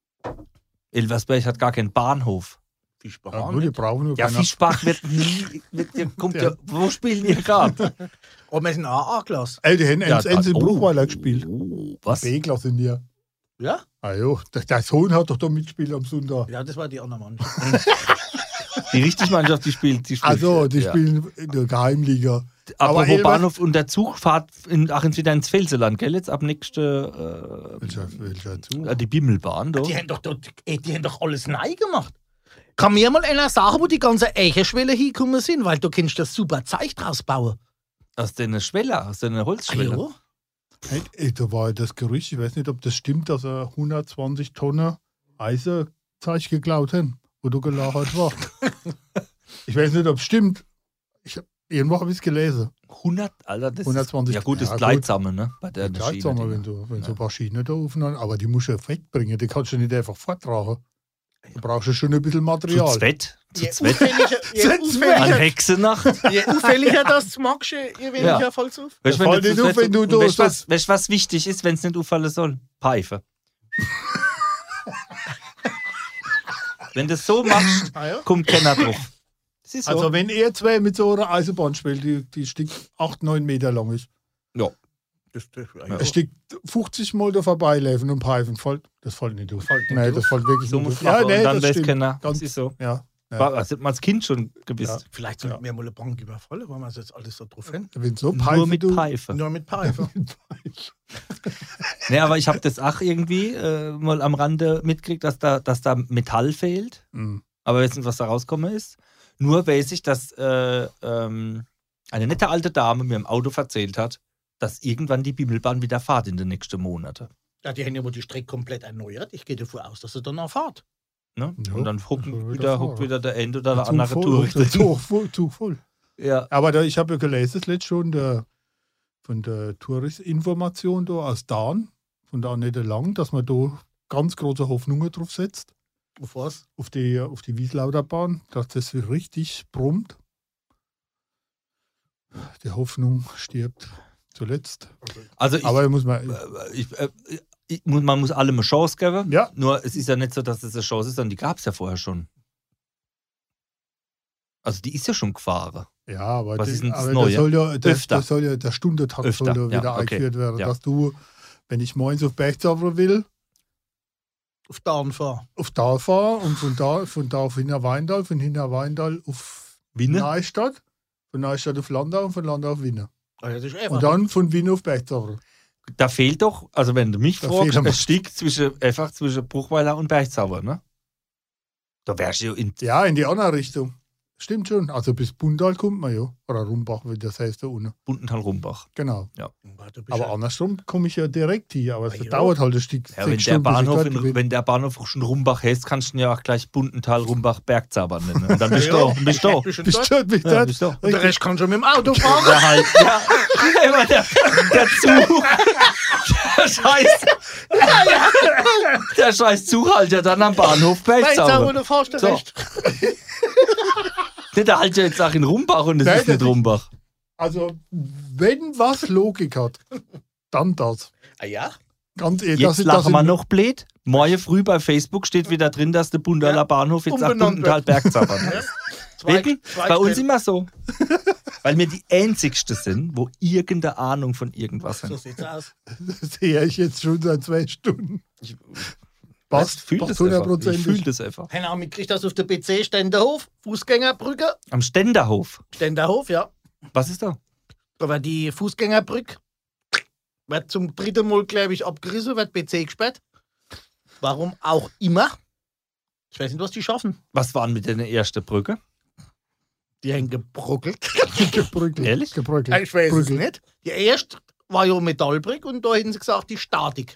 Elversberg hat gar keinen Bahnhof. Ja, gut, die brauchen nur Ja, keiner. Fischbach wird nie. Kommt ja. Wo spielen die gerade? Oh, wir sind A-Klasse. Ey, die haben Enns in Bruchweiler gespielt. Was? B-Klasse sind die. Ja? Ah jo, der Sohn hat doch da mitgespielt am Sonntag. Ja, das war die andere Mannschaft. Die richtige Mannschaft, die spielt. Also, die ja. spielen in der Geheimliga. Apropos Elvers- Bahnhof und der Zug fahrt wieder ins Pfälzerland, gell? Jetzt ab nächste. Welcher Zug? Die Bimmelbahn, da. Die haben doch alles neu gemacht. Kann mir mal einer sagen, wo die ganzen Eichenschwelle hingekommen sind? Weil du kannst das super Zeug draus bauen. Aus den Schweller, aus den Holzschweller. Ja. Hey, da war das Gerücht, ich weiß nicht, ob das stimmt, dass er 120 Tonnen Eisenzeug geklaut haben, wo du gelagert war. Ich weiß nicht, ob es stimmt. Irgendwo habe ich es gelesen. 100, Alter, das 120. ist, ja gut, das Ja, ist gut. Gleitsamen, ne? Bei der Vielleicht Schiene, sagen wir, wenn so ein paar Schienen da aufnehmen, aber die musst du ja wegbringen, die kannst du nicht einfach forttragen. Da brauchst du schon ein bisschen Zu Material. zweit. Je An Hexenacht. auffälliger das magst, je weniger Ja. fällt's auf. Weißt Das fällt nicht auf, wenn du weißt, das- was wichtig ist, wenn es nicht auffallen soll? Pfeife. Wenn du das so machst, Ah, ja. kommt keiner drauf. Das ist so. Also wenn ihr zwei mit so einer Eisenbahn spielt, die Stück 8-9 Meter lang ist, ja. ein Stück 50 Mal da vorbeilaufen und pfeifen, das fällt nicht auf. Nee, das fällt wirklich So nicht muss auf. man und dann das weiß stimmt. keiner. Ganz- Das ist so. Ja, ja. Das hat man als Kind schon gewusst. Vielleicht sollten wir mal eine Bank überfallen, weil wir es jetzt alles so drauf haben. Wenn so Nur Pfeife, mit du, Pfeife. Nur mit Pfeife. Nee, aber ich habe das auch irgendwie mal am Rande mitgekriegt, dass da Metall fehlt. Mhm. Aber ich weiß nicht, was da rausgekommen ist. Nur weiß ich, dass eine nette alte Dame mir im Auto erzählt hat, dass irgendwann die Bimmelbahn wieder fahrt in den nächsten Monaten. Ja, die haben ja wohl die Strecke komplett erneuert. Ich gehe davon aus, dass sie dann auch fahrt. Ne? Ja, Und dann das soll huckt wieder der Ende oder der Zug andere voll, Tourist. der Zug voll. Ja. Aber ich habe ja gelesen, das letzte schon von der Touristinformation da aus Dahn, von der Annette Lang, dass man da ganz große Hoffnungen drauf setzt, Auf was? auf die Wieslauterbahn, dass das richtig brummt. Die Hoffnung stirbt zuletzt. Also Aber muss man. man muss allem eine Chance geben. Ja. Nur es ist ja nicht so, dass es eine Chance ist, sondern die gab es ja vorher schon. Also die ist ja schon gefahren. Ja, aber, Was ist denn das aber Neue? das soll ja der Stundentakt Öfter, soll ja wieder ja, okay. eingeführt werden. Ja. Dass du, wenn ich morgens auf Berchtesgaden will, Auf Darn fahren. auf Tal fahre und von da auf Hinterweindal, von Hinterweindal auf Winne? Neustadt, von Neustadt auf Landau und von Landau auf Winne. Also das ist einfach. Und dann von Winne auf Berchtesgaden. Da fehlt doch, also wenn du mich Da fragst, fehlt ein Stück zwischen Bruchweiler und Berchtesgaden, ne? Da wärst du ja in... Ja, in die andere Richtung. Stimmt schon. Also bis Bundal kommt man ja. Oder Rumbach, wie das heißt da unten. Bundenthal-Rumbach. Genau. Du bist Aber ja- andersrum komme ich ja direkt hier. Aber es Ja. dauert halt ein Stück. Ja, 6 wenn Stunden, bis ich dort bin. wenn der Bahnhof schon Rumbach heißt, kannst du ihn ja auch gleich Bundenthal-Rumbach-Bergzabern nennen. Und dann bist du da. Bist du da. Bist du Bist dort? du dort? Bist du Ja, dort? bist du. Und der Rest kann schon mit dem Auto fahren. Ja, halt, ja. Immer der Zug. Der scheiß Zug halt ja dann am Bahnhof Weißt du, Bergzabern. wo du fährst, der So. Rest. Der halt ja jetzt auch in Rumbach und es Nein, ist nicht das- Rumbach. Also, wenn was Logik hat, dann das. Ah ja? Ganz ehrlich, Jetzt das lachen wir sind- noch blöd. Morgen früh bei Facebook steht wieder drin, dass der Bundaler Ja, Bahnhof jetzt auch umbenannt Bundental Bergzabern Ja. ist. Bei uns immer so. Weil wir die Einzigsten sind, wo irgendeine Ahnung von irgendwas So haben. sieht's aus. Das sehe ich jetzt schon seit 2 Stunden. Ich Passt, fühle passt das einfach. Ich 100%. fühle das einfach. Keine Ahnung, kriegt das auf der PC Ständerhof, Fußgängerbrücke, Am Ständerhof. Ständerhof, ja. Was ist da? Aber die Fußgängerbrücke wird zum 3. Mal, glaube ich, abgerissen, wird PC gesperrt. Warum auch immer. Ich weiß nicht, was die schaffen. Was waren mit der ersten Brücke? Die haben gebruckelt. Gebröckelt. Ehrlich? Gebröckelt. Ich weiß es Brückel. nicht. Die erste war ja Metallbrücke und da hätten sie gesagt, die Statik.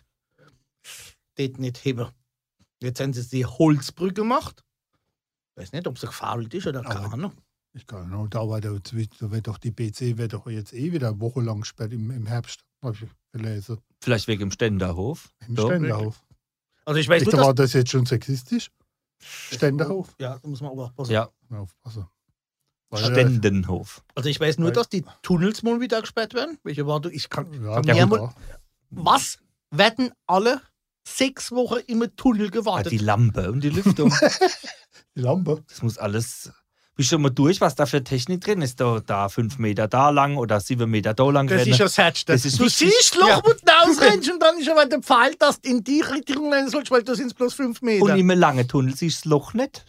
Das nicht heben. Jetzt haben sie die Holzbrücke gemacht. Ich weiß nicht, ob sie gefault ist oder keine Aber- Ahnung. Ich kann noch, da wird doch die PC wird doch jetzt wieder wochenlang gesperrt im Herbst, habe ich gelesen. Vielleicht wegen dem Ständerhof. Im So. Ständerhof. Also ich weiß Echt, nur, war das jetzt schon sexistisch? Ständerhof? Ja, da muss man aber aufpassen. Ja, Aufpassen. Weil, Ständenhof. Also ich weiß nur, Weil- dass die Tunnels mal wieder gesperrt werden. Welche Erwartung? Ich kann ja, mir ja, mal- Was werden alle 6 Wochen im Tunnel Ah, gewartet? die Lampe und die Lüftung. die Lampe. Das muss alles. Bist du schon mal durch, was da für Technik drin ist? Da 5 Meter da lang oder 7 Meter da lang. Das rennen? ist das Herz. Das ist Du wichtig. siehst das Loch, Ja. wo du rausrennst und dann ist aber der Pfeil, dass du in die Richtung rennen sollst, weil da sind es bloß 5 Meter. Und im langen Tunnel siehst du das Loch nicht.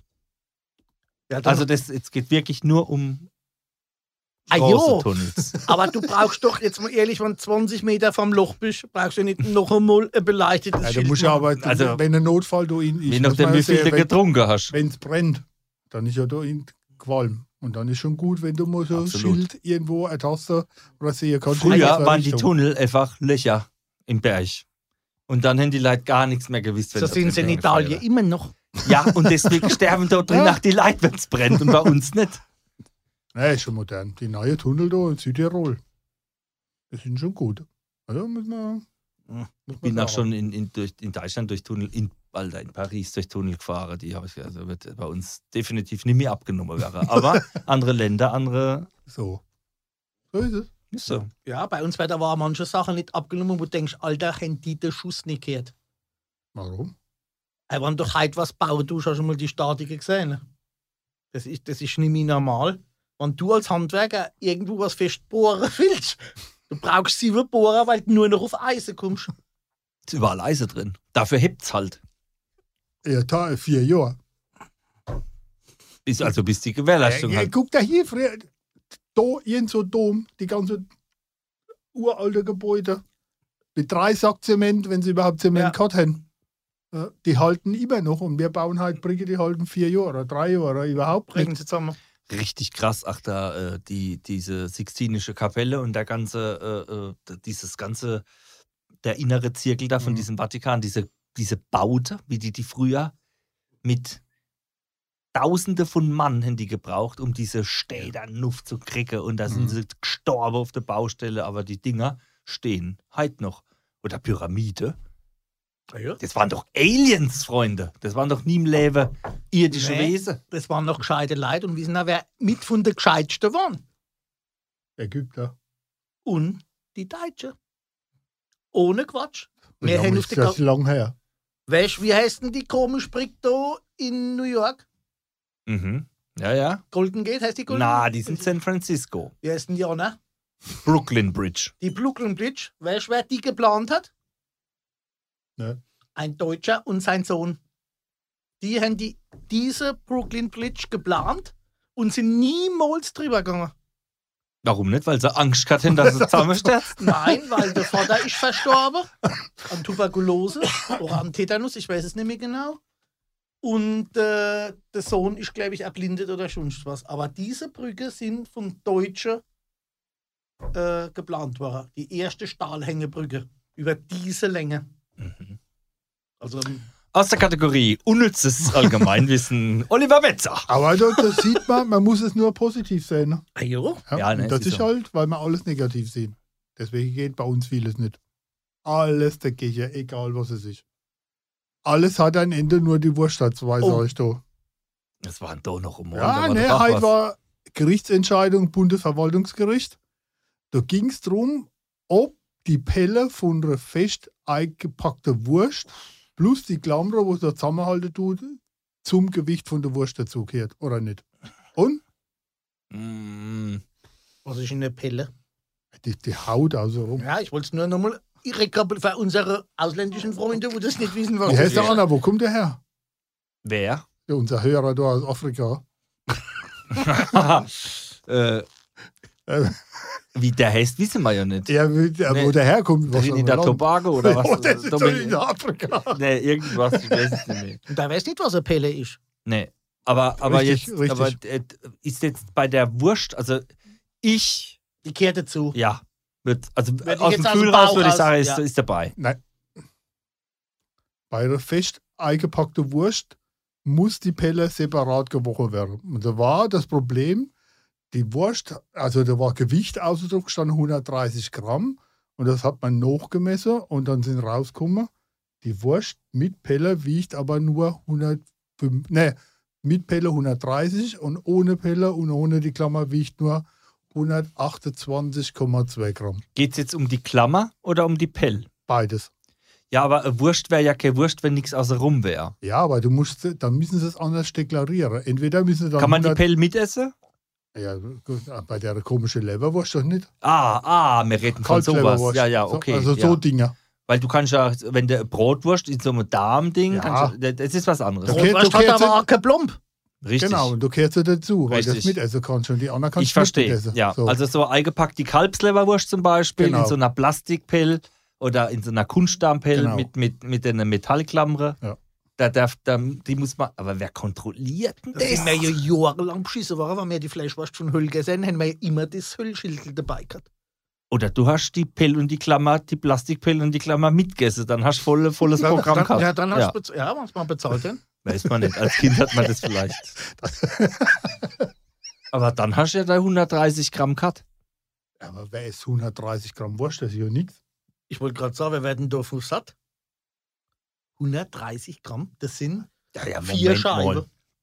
Ja, dann- Also es geht wirklich nur um Ah, jo. Straßentunnels. aber du brauchst doch, jetzt mal ehrlich, wenn du 20 Meter vom Loch bist, brauchst du nicht noch einmal ein beleuchtetes Ja, da Schild musst du machen. aber, Also- wenn ein Notfall da in ist, Je nachdem, wie viel du getrunken hast. wenn es brennt, dann ist ja da in Qualm. Und dann ist schon gut, wenn du mal so ein Absolut. Schild irgendwo eine Taste oder sehen kannst. Früher waren die Tunnel einfach Löcher im Berg. Und dann haben die Leute gar nichts mehr gewusst. wenn So da sind drin sie in Feuer Italien war. immer noch. Ja, und deswegen sterben dort drin nach die Leute, wenn es brennt und bei uns nicht. Nein, ist schon modern. Die neue Tunnel da in Südtirol. Das sind schon gut. Also muss man. Ich bin auch schon in Deutschland durch Tunnel, in Paris durch Tunnel gefahren. Die habe ich, also wird bei uns definitiv nicht mehr abgenommen werden. Aber andere Länder, andere. So. So ist es. Ist so. Ja, bei uns wird aber manche Sachen nicht abgenommen, wo du denkst, Alter, haben die den Schuss nicht gehört. Warum? Wenn du heute was bauen tust, hast du schon mal die Statik gesehen. Das ist nicht mehr normal. Wenn du als Handwerker irgendwo was festbohren willst, du brauchst 7 Bohrer, weil du nur noch auf Eisen kommst. Ist überall Eisen drin. Dafür hebt's halt. Ja, 4 Jahre. Bis die Gewährleistung halt. Guck da hier, früher, da irgend so Dom, die ganze uralte Gebäude. Mit 3 Sack Zement, wenn sie überhaupt Zement Ja. gehabt haben. Ja, die halten immer noch und wir bauen halt Brücke, die halten 4 Jahre, 3 Jahre, überhaupt Bringen nicht. sie zusammen. Richtig krass. Ach, da diese Sixtinische Kapelle und der ganze, dieses ganze, der innere Zirkel da von diesem Vatikan, diese Baute, wie die früher mit Tausende von Mann haben die gebraucht, um diese Städte Nuff zu kriegen. Und da sind sie gestorben auf der Baustelle, aber die Dinger stehen heute noch. Oder Pyramide. Ja. Das waren doch Aliens, Freunde. Das waren doch nie im Leben irdische Nee. Wesen. Das waren noch gescheite Leute und wissen auch, wer mit von den Gescheitsten waren. Ägypter. Und die Deutschen. Ohne Quatsch. Wie Wir lange haben auf ist der das lang her? Weißt du, wie heißt denn die komische Brücke da in New York? Mhm. Ja, ja. Golden Gate heißt die Golden Na, Gate? die sind San Francisco. Wie heißt denn die auch, ne? Brooklyn Bridge. Die Brooklyn Bridge. Weißt du, wer die geplant hat? Ne? Ein Deutscher und sein Sohn. Die haben diese Brooklyn Bridge geplant und sind niemals drüber gegangen. Warum nicht? Weil sie Angst hatten, dass sie zusammenstürzt? Nein, weil der Vater ist verstorben. An Tuberkulose oder an Tetanus, ich weiß es nicht mehr genau. Und der Sohn ist, glaube ich, erblindet oder sonst was. Aber diese Brücke sind von Deutschen geplant worden. Die erste Stahlhängebrücke über diese Länge. Mhm. Also Aus der Kategorie Unnützes Allgemeinwissen, Oliver Betzer. Aber da sieht man muss es nur positiv sehen. Ne? jo. Ja, ne, und das ist ist so. halt, weil wir alles negativ sehen. Deswegen geht bei uns vieles nicht. Alles dagegen, egal was es ist. Alles hat ein Ende, nur die Wurst hat zwei, Oh. sag ich da. Das war doch noch um Ja, ne, heute war Gerichtsentscheidung Bundesverwaltungsgericht. Da ging es darum, ob die Pelle von einer fest eingepackten Wurst plus die Klammer, die da zusammenhalten tut, zum Gewicht von der Wurst dazugehört, oder nicht? Und Was ist eine Pelle? die Haut außer rum. Ja, ich wollte es nur nochmal für unsere ausländischen Freunde, die das nicht wissen, was Wie das heißt der ist. Anna? Wo kommt der her? Wer? Ja, unser Hörer da aus Afrika. äh, Äh, wie der heißt, wissen wir ja nicht. Ja, wo der herkommt. was Trinidad für ein Tobago oder was? Ja, das ist doch Dominik- in Afrika. Nee, irgendwas, ich weiß es nicht mehr. Und da weiß nicht, was eine Pelle ist. Nee. Aber Richtig, jetzt, richtig. aber ist jetzt bei der Wurst, also ich, Die kehrt dazu. ja, also Wenn ich aus dem jetzt aus dem Gefühl raus Bauch würde ich raus- sagen, ja. ist dabei. Nein. Bei einer fest eingepackten Wurst muss die Pelle separat gewogen werden. Und da war das Problem, die Wurst, also da war Gewicht ausgedruckt, gestanden 130 Gramm. Und das hat man nachgemessen und dann sind rausgekommen, die Wurst mit Pelle wiegt aber nur 105, mit Pelle 130 und ohne Pelle und ohne die Klammer wiegt nur 128,2 Gramm. Geht es jetzt um die Klammer oder um die Pell? Beides. Ja, aber eine Wurst wäre ja keine Wurst, wenn nichts außer rum wäre. Ja, aber dann müssen sie es anders deklarieren. Entweder müssen sie dann Kann man die 100 Pell mitessen? Ja, gut, bei der komischen Leberwurst doch nicht. Wir reden von sowas. Kalbsleberwurst. Ja, okay. Also ja. so Dinge. Weil du kannst ja, wenn der Brotwurst in so einem Darmding, Ja. das ist was anderes. Okay. Rotwurst du hat kennst aber auch kein Plomb. Richtig. Genau, und du kehrst ja dazu, weil du das Richtig. mitessen kannst und die anderen kannst Ich du nicht verstehe. mitessen. Ja, So. also so eingepackt die Kalbsleberwurst zum Beispiel Genau. in so einer Plastikpelle oder in so einer Kunstdarmpelle Genau. mit einer Metallklammer. Ja. Die muss man, aber wer kontrolliert denn Das sind das? wir ja jahrelang beschissen waren, wenn wir die Fleischwurst von Höll gesehen haben, wir ja immer das Höllschild dabei gehabt. Oder du hast die Pelle und die Klammer, die Plastikpelle und die Klammer mitgegessen, dann hast du volles Programm gehabt. Ja, dann hast du was man bezahlt hat. Weiß man nicht, als Kind hat man das vielleicht. Aber dann hast du ja da 130 Gramm gehabt. Aber wer ist 130 Gramm Wurst? Das ist ja nichts. Ich wollte gerade sagen, wir werden davon satt. 130 Gramm, das sind Ja, 4 Scheiben.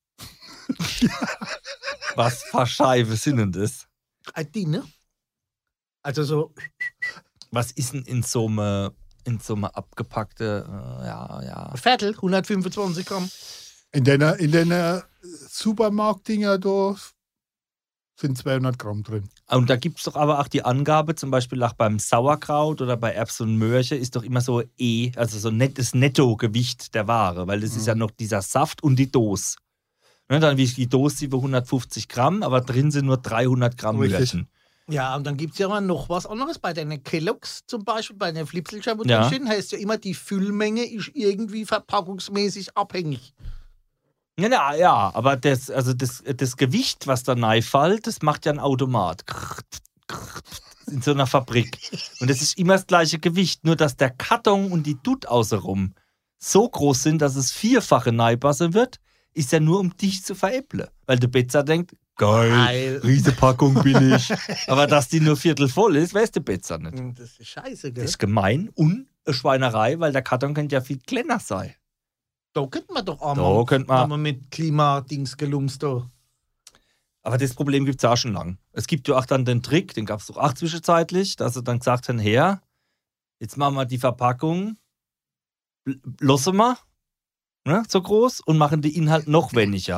Was für Scheiben sind denn das? Die, ne? Also so, Was ist denn in so einem abgepackte, ein Viertel, 125 Gramm. In den Supermarktdinger da sind 200 Gramm drin. Und da gibt es doch aber auch die Angabe, zum Beispiel auch beim Sauerkraut oder bei Erbsen und Möhrchen ist doch immer so also so das Nettogewicht der Ware, weil das ist ja noch dieser Saft und die Dose. Ne, dann wiegt die Dose über 150 Gramm, aber drin sind nur 300 Gramm Richtig. Möhrchen. Ja, und dann gibt es ja mal noch was anderes. Bei den Kellogg's zum Beispiel, bei den Flipselchen, wo Ja. drin stehen, heißt ja immer, die Füllmenge ist irgendwie verpackungsmäßig abhängig. Ja, aber das Gewicht, was da reinfällt, das macht ja ein Automat. In so einer Fabrik. Und das ist immer das gleiche Gewicht, nur dass der Karton und die Dut außenrum so groß sind, dass es 4-fache reinpassen wird, ist ja nur, um dich zu veräppeln. Weil der Betzer denkt, geil, Riesenpackung bin ich. Aber dass die nur viertel voll ist, weiß der Betzer nicht. Das ist scheiße, gell? Das ist gemein und eine Schweinerei, weil der Karton könnte ja viel kleiner sein. Da könnte man doch auch Da könnte man- mal mit Klimadings gelumst da. Aber das Problem gibt es ja auch schon lang. Es gibt ja auch dann den Trick, den gab es doch auch zwischenzeitlich, dass sie dann gesagt haben, jetzt machen wir die Verpackung, lassen wir, ne, so groß und machen den Inhalt noch weniger.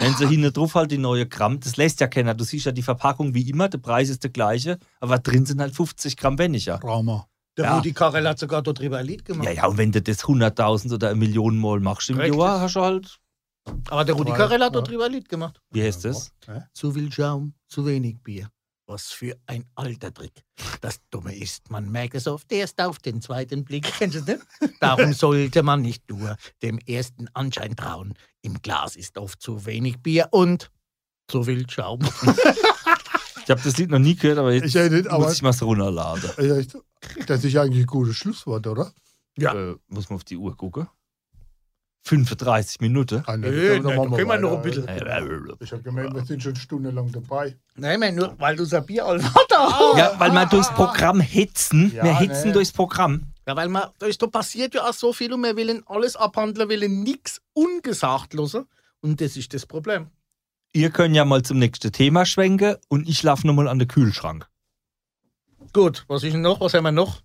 Wenn sie hinten drauf halt die neue Gramm, das lässt ja keiner. Du siehst ja die Verpackung wie immer, der Preis ist der gleiche, aber drin sind halt 50 Gramm weniger. Trauma. Der Ja. Rudi Carrell hat sogar darüber ein Lied gemacht. Ja, und wenn du das 100.000 oder 1 Million Mal machst im Richtig. Jahr, hast du halt. Aber der Rudi Ja. Carrell hat darüber ein Lied gemacht. Wie heißt das? Zu viel Schaum, zu wenig Bier. Was für ein alter Trick. Das Dumme ist, man merkt es oft erst auf den zweiten Blick. Kennst du das nicht? Darum sollte man nicht nur dem ersten Anschein trauen. Im Glas ist oft zu wenig Bier und zu viel Schaum. Ich habe das Lied noch nie gehört, aber jetzt Ich nicht, aber muss ich mal so runterladen. das ist eigentlich ein gutes Schlusswort, oder? Ja. Muss man auf die Uhr gucken? 35 Minuten. Ah, Nö, dann da machen wir können wir noch weiter. ein bisschen. Ich habe gemerkt, wir sind schon stundenlang dabei. Nein, man, nur weil du unser Bier all da. Ja, weil wir durchs Programm hetzen. Ja, wir hetzen ne. durchs Programm. Ja, weil da passiert ja auch so viel und wir wollen alles abhandeln, wollen nichts ungesagt lassen. Und das ist das Problem. Ihr könnt ja mal zum nächsten Thema schwenken und ich laufe nochmal an den Kühlschrank. Gut, was ist denn noch? Was haben wir noch?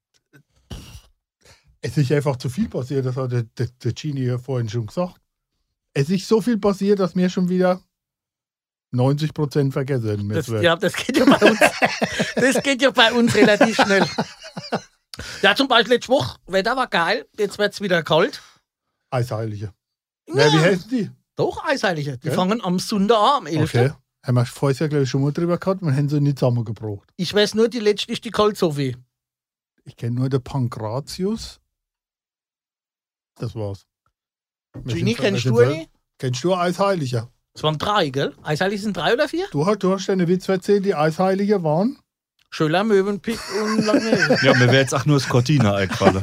Es ist einfach zu viel passiert, das hat der Gini ja vorhin schon gesagt. Es ist so viel passiert, dass mir schon wieder 90% vergessen Das, wird. ja, das geht ja bei uns. Das geht ja bei uns relativ schnell. Ja, zum Beispiel letzte Woche, Wetter war geil, jetzt wird es wieder kalt. Eisheilige. Ja, Ja, wie heißen die? doch, Eisheilige. Die Ja? fangen am Sonntag an, am 11. Okay. Haben wir vorher ja, glaube ich, schon mal drüber gehabt, wir haben sie nicht zusammengebracht. Ich weiß nur, die letzte ist die Kalt Sophie. Ich kenne nur den Pankratius. Das war's. Wir Gini, sind- kennst wir du sind- eine? Kennst du Eisheilige? Es waren 3, gell? Eisheilige sind 3 oder 4? Du hast einen Witz erzählt, die Eisheilige waren? Schöler, Möwenpick und Lange. Ja, mir wäre jetzt auch nur das Cortina eingefallen.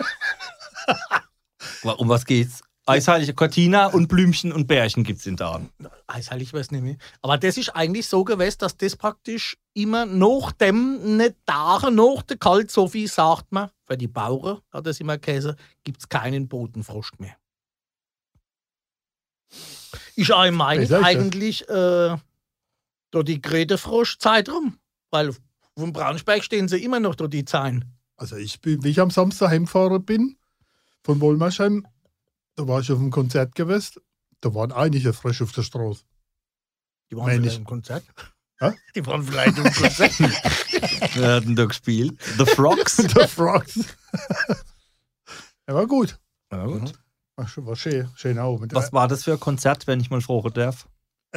Um was geht's? Eisheilige Cortina und Blümchen und Bärchen gibt's in da. Eisheilig weiß nicht mehr. Aber das ist eigentlich so gewesen, dass das praktisch immer nach dem, nicht Tagen nach der Kalt Sophie, sagt man, für die Bauern hat das immer geheißen, gibt es keinen Bodenfrost mehr. Ist auch in Mainz Ist echt, ja? eigentlich da die Gretefrost-Zeit rum. Weil vom Braunschweig stehen sie immer noch da die Zahlen. Also wie ich am Samstag heimgefahren bin, von Wollmersheim, da war ich auf dem Konzert gewesen, da waren einige frisch auf der Straße. Die waren Meine vielleicht ich. im Konzert. Hä? Die waren vielleicht im Konzert. Wir hatten da gespielt. The Frogs. Der Frogs. Ja, war gut. Ja, gut. War schön, schön auch. Mit Was war das für ein Konzert, wenn ich mal fragen darf?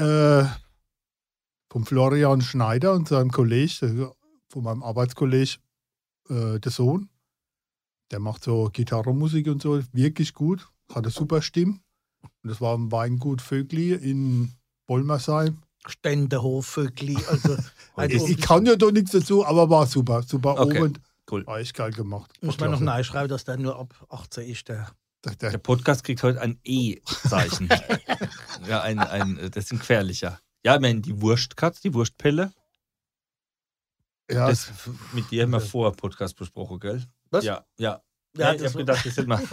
vom Florian Schneider und seinem Kollegen, von meinem Arbeitskollegen, der Sohn. Der macht so Gitarrenmusik und so, wirklich gut. Hat eine super Stimme. Und das war im Weingut Vögli in Bollmersheim. Ständehof, Vögli. Also, Ich kann ja doch nichts dazu, aber war super. Super Okay, oben. cool. War echt geil gemacht. muss man noch nachschreiben, dass der nur ab 18 ist. Der. Der Podcast kriegt heute ein E-Zeichen. Ja, das ist ein gefährlicher. Ja, ich meine, die Wurstkatz, die Wurstpelle, Ja, das mit dir haben wir vor Podcast besprochen, gell? Was? Ja. Ja, Ja, ich das habe gedacht, das ist mal.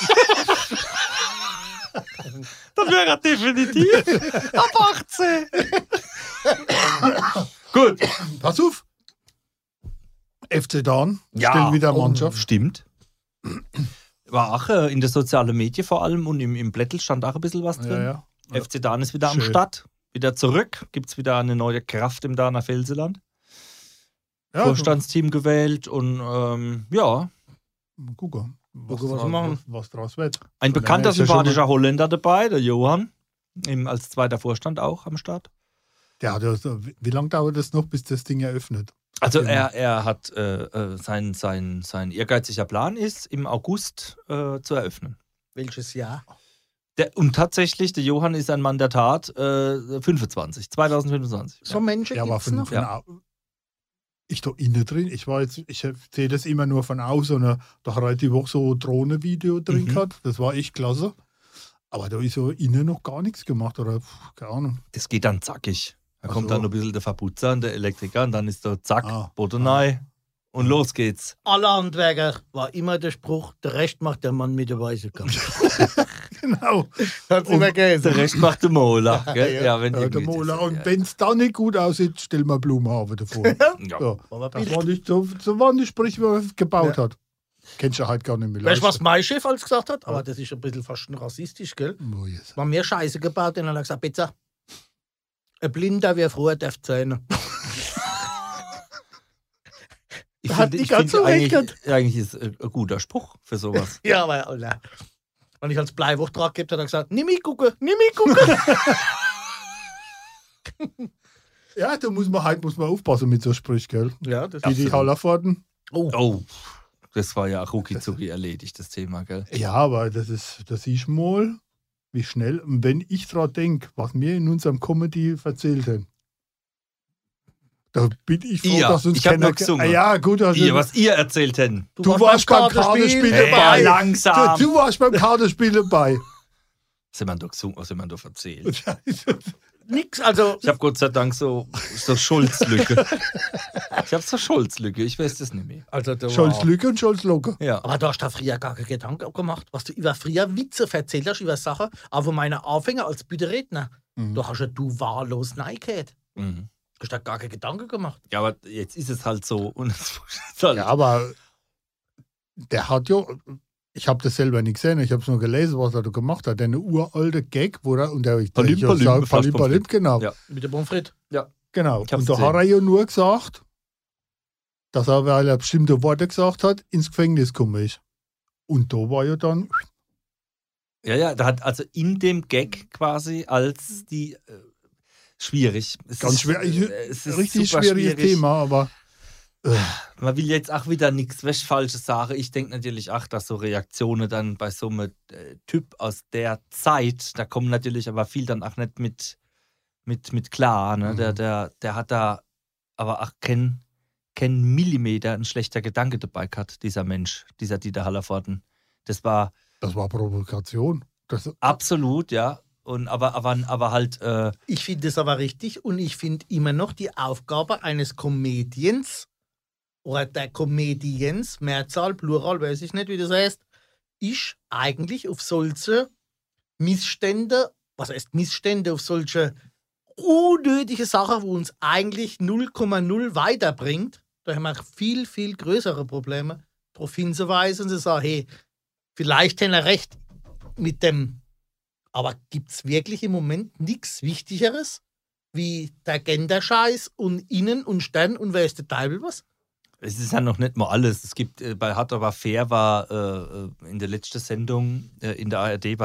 Das wäre er definitiv ab 18. Gut. pass auf. FC Dahn Ja, stellt wieder Mannschaft. Stimmt. War auch in den sozialen Medien vor allem und im Blättel stand auch ein bisschen was drin. Ja, ja. FC Dahn ist wieder am Schön. Start, wieder zurück. Gibt es wieder eine neue Kraft im Dahner Felseland. Ja, Vorstandsteam gewählt und ja, mal gucken, Gucken, was wir machen. was draus wird. ein Von bekannter, daher ist ja schon sympathischer Holländer dabei, der Johann, als zweiter Vorstand auch am Start. Der hat ja so, wie lange dauert es noch, bis das Ding eröffnet? Also Genau. er hat sein ehrgeiziger Plan ist, im August zu eröffnen. Welches Jahr? Und tatsächlich, der Johann ist ein Mann der Tat, 2025. So Menschen Ja, aber gibt's noch. ich da innen drin, ich sehe das immer nur von außen und da hat halt die Woche so ein Drohnenvideo drin gehabt, das war echt klasse. Aber da ist so innen noch gar nichts gemacht oder keine Ahnung. Das geht dann zackig. Da Ach kommt so. dann noch ein bisschen der Verputzer und der Elektriker und dann ist da zack, Ah. Bodenei und los geht's. Alle Handwerker war immer der Spruch, der Recht macht der Mann mit der Weiße Kampf. Genau. Hat's immer Der gelesen. Rest macht der Mola. Gell? Ja. Wenn Ja, der irgendwie Mola. das- Und wenn es da nicht gut aussieht, stell mal Blumenhaube davor. ja. So. Aber Das war nicht so war nicht sprich, was er gebaut hat. Kennst du halt gar nicht mehr. Weißt du, was mein Chef als gesagt hat? Aber das ist ein bisschen fast schon rassistisch, gell? Oh, yes. War mir Scheiße gebaut, und dann hat er gesagt, Betzer, ein Blinder wie früher darf zählen. Ich Hat nicht ganz so recht gehabt. eigentlich ist ein guter Spruch für sowas. Ja, aber Alter. Wenn ich als Bleiwuchtrag gibt, hat er gesagt, nimm mich gucken. Ja, da muss man aufpassen mit so Sprüchen, gell? Ja, das Die Hallerfahrten. Oh, das war ja rucki-zucki erledigt, das Thema, gell? Ja, aber das ist mal, wie schnell. Und wenn ich dran denke, was wir in unserem Comedy erzählt haben, da bin ich froh, dass uns ich hab nur gesungen. Ja, gut, also, Was ihr erzählt hätten. du warst beim Kartenspiel dabei. Langsam. Du warst beim Kartenspiel dabei. Was haben wir da gesungen, was haben wir da erzählt? nix, also. Ich habe Gott sei Dank so Scholz-Lücke. Ich weiß das nicht mehr. Also Scholz-Lücke und Scholz-Locke. Ja. Aber du hast da früher gar keine Gedanken gemacht, was du über früher Witze erzählt hast, über Sachen, auch von meinen Anfänger als Bühnenredner. Da hast ja du wahllos neigehört. Mhm. Du hast da gar keine Gedanken gemacht. Ja, aber jetzt ist es halt so. Und es ist halt Ja, aber der hat ja, ich habe das selber nicht gesehen, ich habe es nur gelesen, was er da gemacht hat. Eine uralte Gag, wo er, und der Palim, genau. Ja. Mit der Pommes frites. Genau. Ich hab's Und da gesehen. hat er ja nur gesagt, dass er, weil er bestimmte Worte gesagt hat, ins Gefängnis gekommen ist. Und da war ja dann. Ja, da hat also in dem Gag quasi als die schwierig. Es Ganz ist, schwer. Es ist Richtig super schwieriges schwierig. Thema, aber. Man will jetzt auch wieder nichts Falsches sagen. Ich denke natürlich auch, dass so Reaktionen dann bei so einem Typ aus der Zeit, da kommen natürlich aber viel dann auch nicht mit klar. Ne? Mhm. Der hat da aber auch kein Millimeter ein schlechter Gedanke dabei gehabt, dieser Mensch, dieser Dieter Hallervorden. Das war Provokation. Das, absolut, ja. Und aber halt. Ich finde es aber richtig und ich finde immer noch die Aufgabe eines Comedians oder der Comedians, Mehrzahl, Plural, weiß ich nicht, wie das heißt, ist eigentlich auf solche Missstände, was heißt Missstände, auf solche unnötige Sachen, wo uns eigentlich 0,0 weiterbringt, da haben wir viel, viel größere Probleme, darauf hinzuweisen und zu sagen, hey, vielleicht haben wir recht mit dem. Aber gibt es wirklich im Moment nichts Wichtigeres wie der Gender-Scheiß und Innen und Stern und wer ist der Teufel was? Es ist ja noch nicht mal alles. Es gibt bei Hart aber fair war in der letzten Sendung in der ARD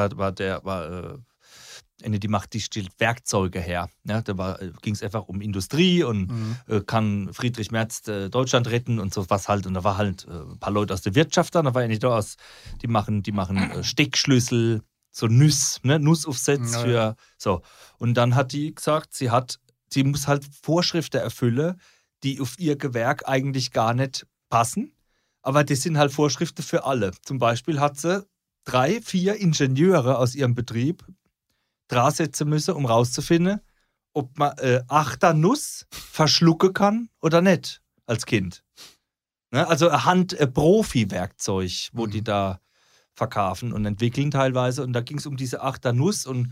war die Macht, die stellt Werkzeuge her. Ja, da ging es einfach um Industrie und kann Friedrich Merz Deutschland retten und so was halt. Und da war halt ein paar Leute aus der Wirtschaft da war ja nicht da aus, die machen Steckschlüssel, so Nussaufsätze für so. Und dann hat die gesagt, sie muss halt Vorschriften erfüllen, die auf ihr Gewerk eigentlich gar nicht passen. Aber das sind halt Vorschriften für alle. Zum Beispiel hat sie 3, 4 Ingenieure aus ihrem Betrieb dran setzen müssen, um rauszufinden, ob man Achternuss verschlucken kann oder nicht als Kind. Ne? Also ein Profi-Werkzeug, wo die da verkaufen und entwickeln teilweise. Und da ging es um diese Achternuss und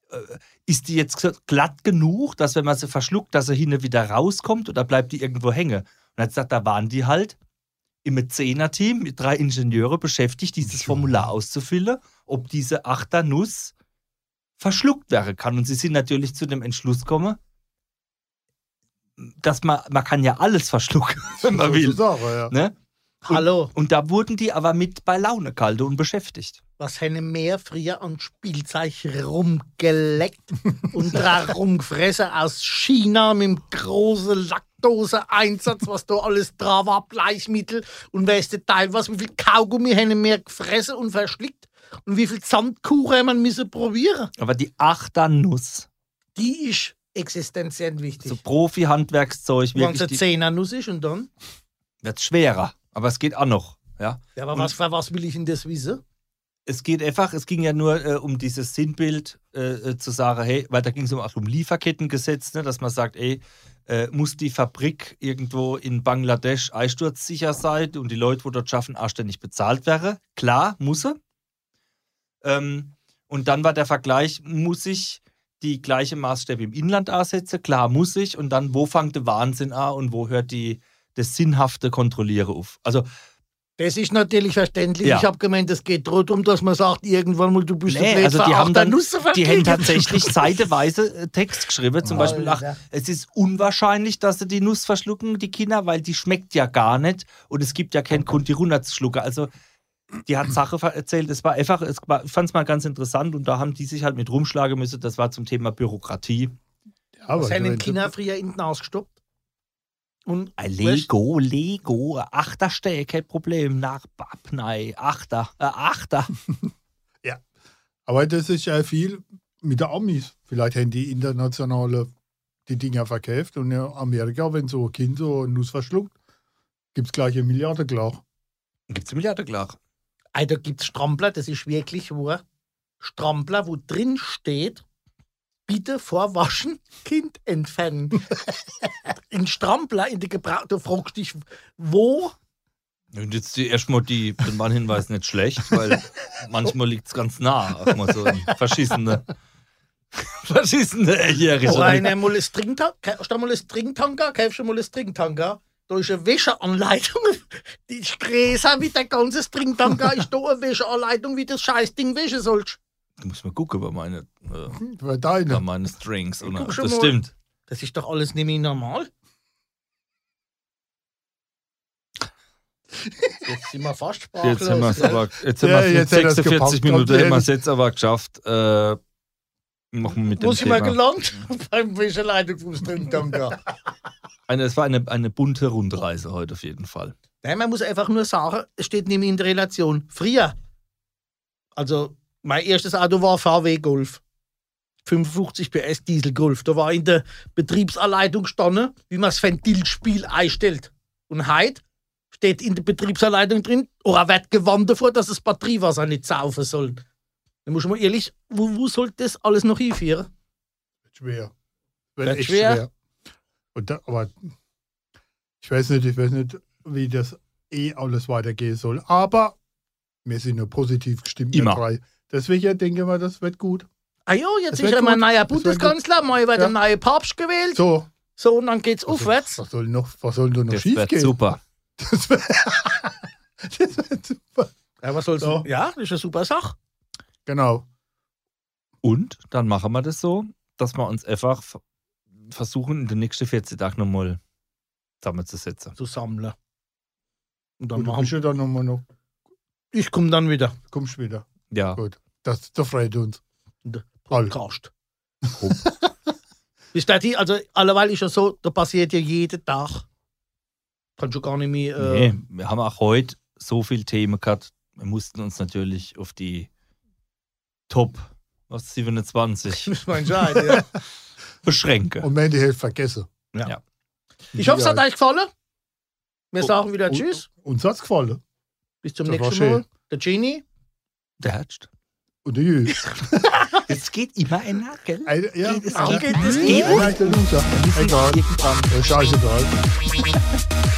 ist die jetzt glatt genug, dass wenn man sie verschluckt, dass sie hinten wieder rauskommt oder bleibt die irgendwo hängen? Und er hat gesagt, da waren die halt im 10er-Team mit 3 Ingenieure beschäftigt, dieses Formular auszufüllen, ob diese Achternuss verschluckt werden kann. Und sie sind natürlich zu dem Entschluss gekommen, dass man kann ja alles verschlucken, wenn man will. Sache, ja. Ne? Hallo, Und da wurden die aber mit bei Laune kalt und beschäftigt. was hätten mehr früher an Spielzeug rumgeleckt und dran rumgefressen aus China mit dem großen Laktose-Einsatz, was da alles dran war, Bleichmittel und wer ist der Teil was, wie viel Kaugummi hätten mehr gefressen und verschlickt und wie viel Sandkuchen man müssen probieren. Aber die Achternuss, Die ist existenziell wichtig. so Profi-Handwerkszeug, Wenn es wirklich, eine die Zehnernuss ist und dann? wird schwerer. Aber es geht auch noch. Ja? Ja, aber Und- für was will ich denn das wissen? Es ging ja nur um dieses Sinnbild zu sagen, hey, weil da ging es auch um Lieferkettengesetz, ne, dass man sagt, muss die Fabrik irgendwo in Bangladesch einsturzsicher sein und die Leute, die dort schaffen, anständig bezahlt werden? Klar, muss sie. Und dann war der Vergleich, muss ich die gleiche Maßstäbe im Inland ansetzen? Klar, muss ich. Und dann, wo fängt der Wahnsinn an und wo hört das sinnhafte Kontrollieren auf? Also Das ist natürlich verständlich. Ja. Ich habe gemeint, es geht darum, dass man sagt, irgendwann mal, du bist Nee, der also die haben dann, Nuss die haben tatsächlich seitenweise Text geschrieben. Zum Beispiel, Alter. es ist unwahrscheinlich, dass sie die Nuss verschlucken, die Kinder, weil die schmeckt ja gar nicht und es gibt ja keinen Grund, die runterzuschlucken. Also die hat Sache erzählt. Es war einfach, ich fand es mal ganz interessant und da haben die sich halt mit rumschlagen müssen. Das war zum Thema Bürokratie. Ja, aber seinen Kinder früher hinten ausgestoppt. Und Lego, Achter stehe, kein Problem. Nach Babnei, Achter. Aber das ist ja viel mit der Amis. Vielleicht haben die internationale die Dinger verkauft und in Amerika, wenn so ein Kind so eine Nuss verschluckt, gibt es gleich 1 Milliarde klar. Gibt es 1 Milliarde klar? da gibt es Strampler, das ist wirklich wahr. Strampler, wo drin steht, bitte vor Waschen Kind entfernen. In Strampler, in der Gebrauch, du fragst dich, wo? Und jetzt erstmal den Warnhinweis nicht schlecht, weil manchmal liegt es ganz nah. Auch mal so ein verschissene Jährige. Oder eine mal ein Trinktanker, kaufst du mal ein Trinktanker, da ist eine Wäscheanleitung, die ist größer wie der ganze Trinktanker, ist da eine Wäscheanleitung, wie das Scheißding wäschen sollst. Du musst mal gucken bei meine Strings. Oder? Guck schon Das mal. stimmt. Das ist doch alles nicht mehr normal. Jetzt sind wir fast sprachlos. Jetzt haben wir es gell? aber jetzt Ja, haben wir jetzt hat er's 46 gepackt. Minuten, Ganz haben wir es ehrlich. jetzt aber geschafft. Machen wir mit dem Muss ich mal Thema. gelangt beim Wäscheleitung vom Trinktanker. Es war eine bunte Rundreise heute auf jeden Fall. Nein, man muss einfach nur sagen, es steht nicht mehr in der Relation. Früher, also mein erstes Auto war VW Golf. 55 PS Diesel Golf. Da war in der Betriebsanleitung gestanden, wie man das Ventilspiel einstellt. Und heute steht in der Betriebsanleitung drin, oder wird gewarnt davor, dass das Batteriewasser nicht saufen soll. Da muss man mal ehrlich, wo soll das alles noch hinführen? Schwer. Wird Echt schwer. Und aber ich weiß nicht, wie das alles weitergehen soll. Aber wir sind nur positiv gestimmt. wir Immer. 3. Deswegen denken wir, das wird gut. Ah ja, jetzt Es ist wird ja mal ein gut. neuer Es wird Bundeskanzler, mal wird Ja. ein neuer Papst gewählt. So. So, und dann geht's aufwärts. Was soll da noch Das schief wird gehen? super. Das wird super. Ja, was soll's? So. Ja, das ist eine super Sache. Genau. Und dann machen wir das so, dass wir uns einfach versuchen, in den nächsten 14 Tagen nochmal zusammenzusetzen. Zu sammeln. Und dann Und du machen bist ja dann nochmal noch. ich komme dann wieder. Kommst wieder. Ja. Gut. Das freut uns. Der Alle. Podcast. Ist das die, also alleweil ist ja so, da passiert ja jeden Tag. Kannst du gar nicht mehr. Nee, wir haben auch heute so viele Themen gehabt. Wir mussten uns natürlich auf die Top 27 Müssen wir entscheiden. Ja. beschränken. Und wir haben die Hälfte vergessen. Ich hoffe, es hat euch gefallen. Wir Oh, sagen wieder oh, Tschüss. Uns hat es gefallen. Bis zum das war nächsten schön. Mal. Der Genie. Der Herbst. Und die Jü. Es geht immer ein Nagel. Ja, Es ja. geht, Einer ist der Loser. Egal. Irgendwann. Scheißegal.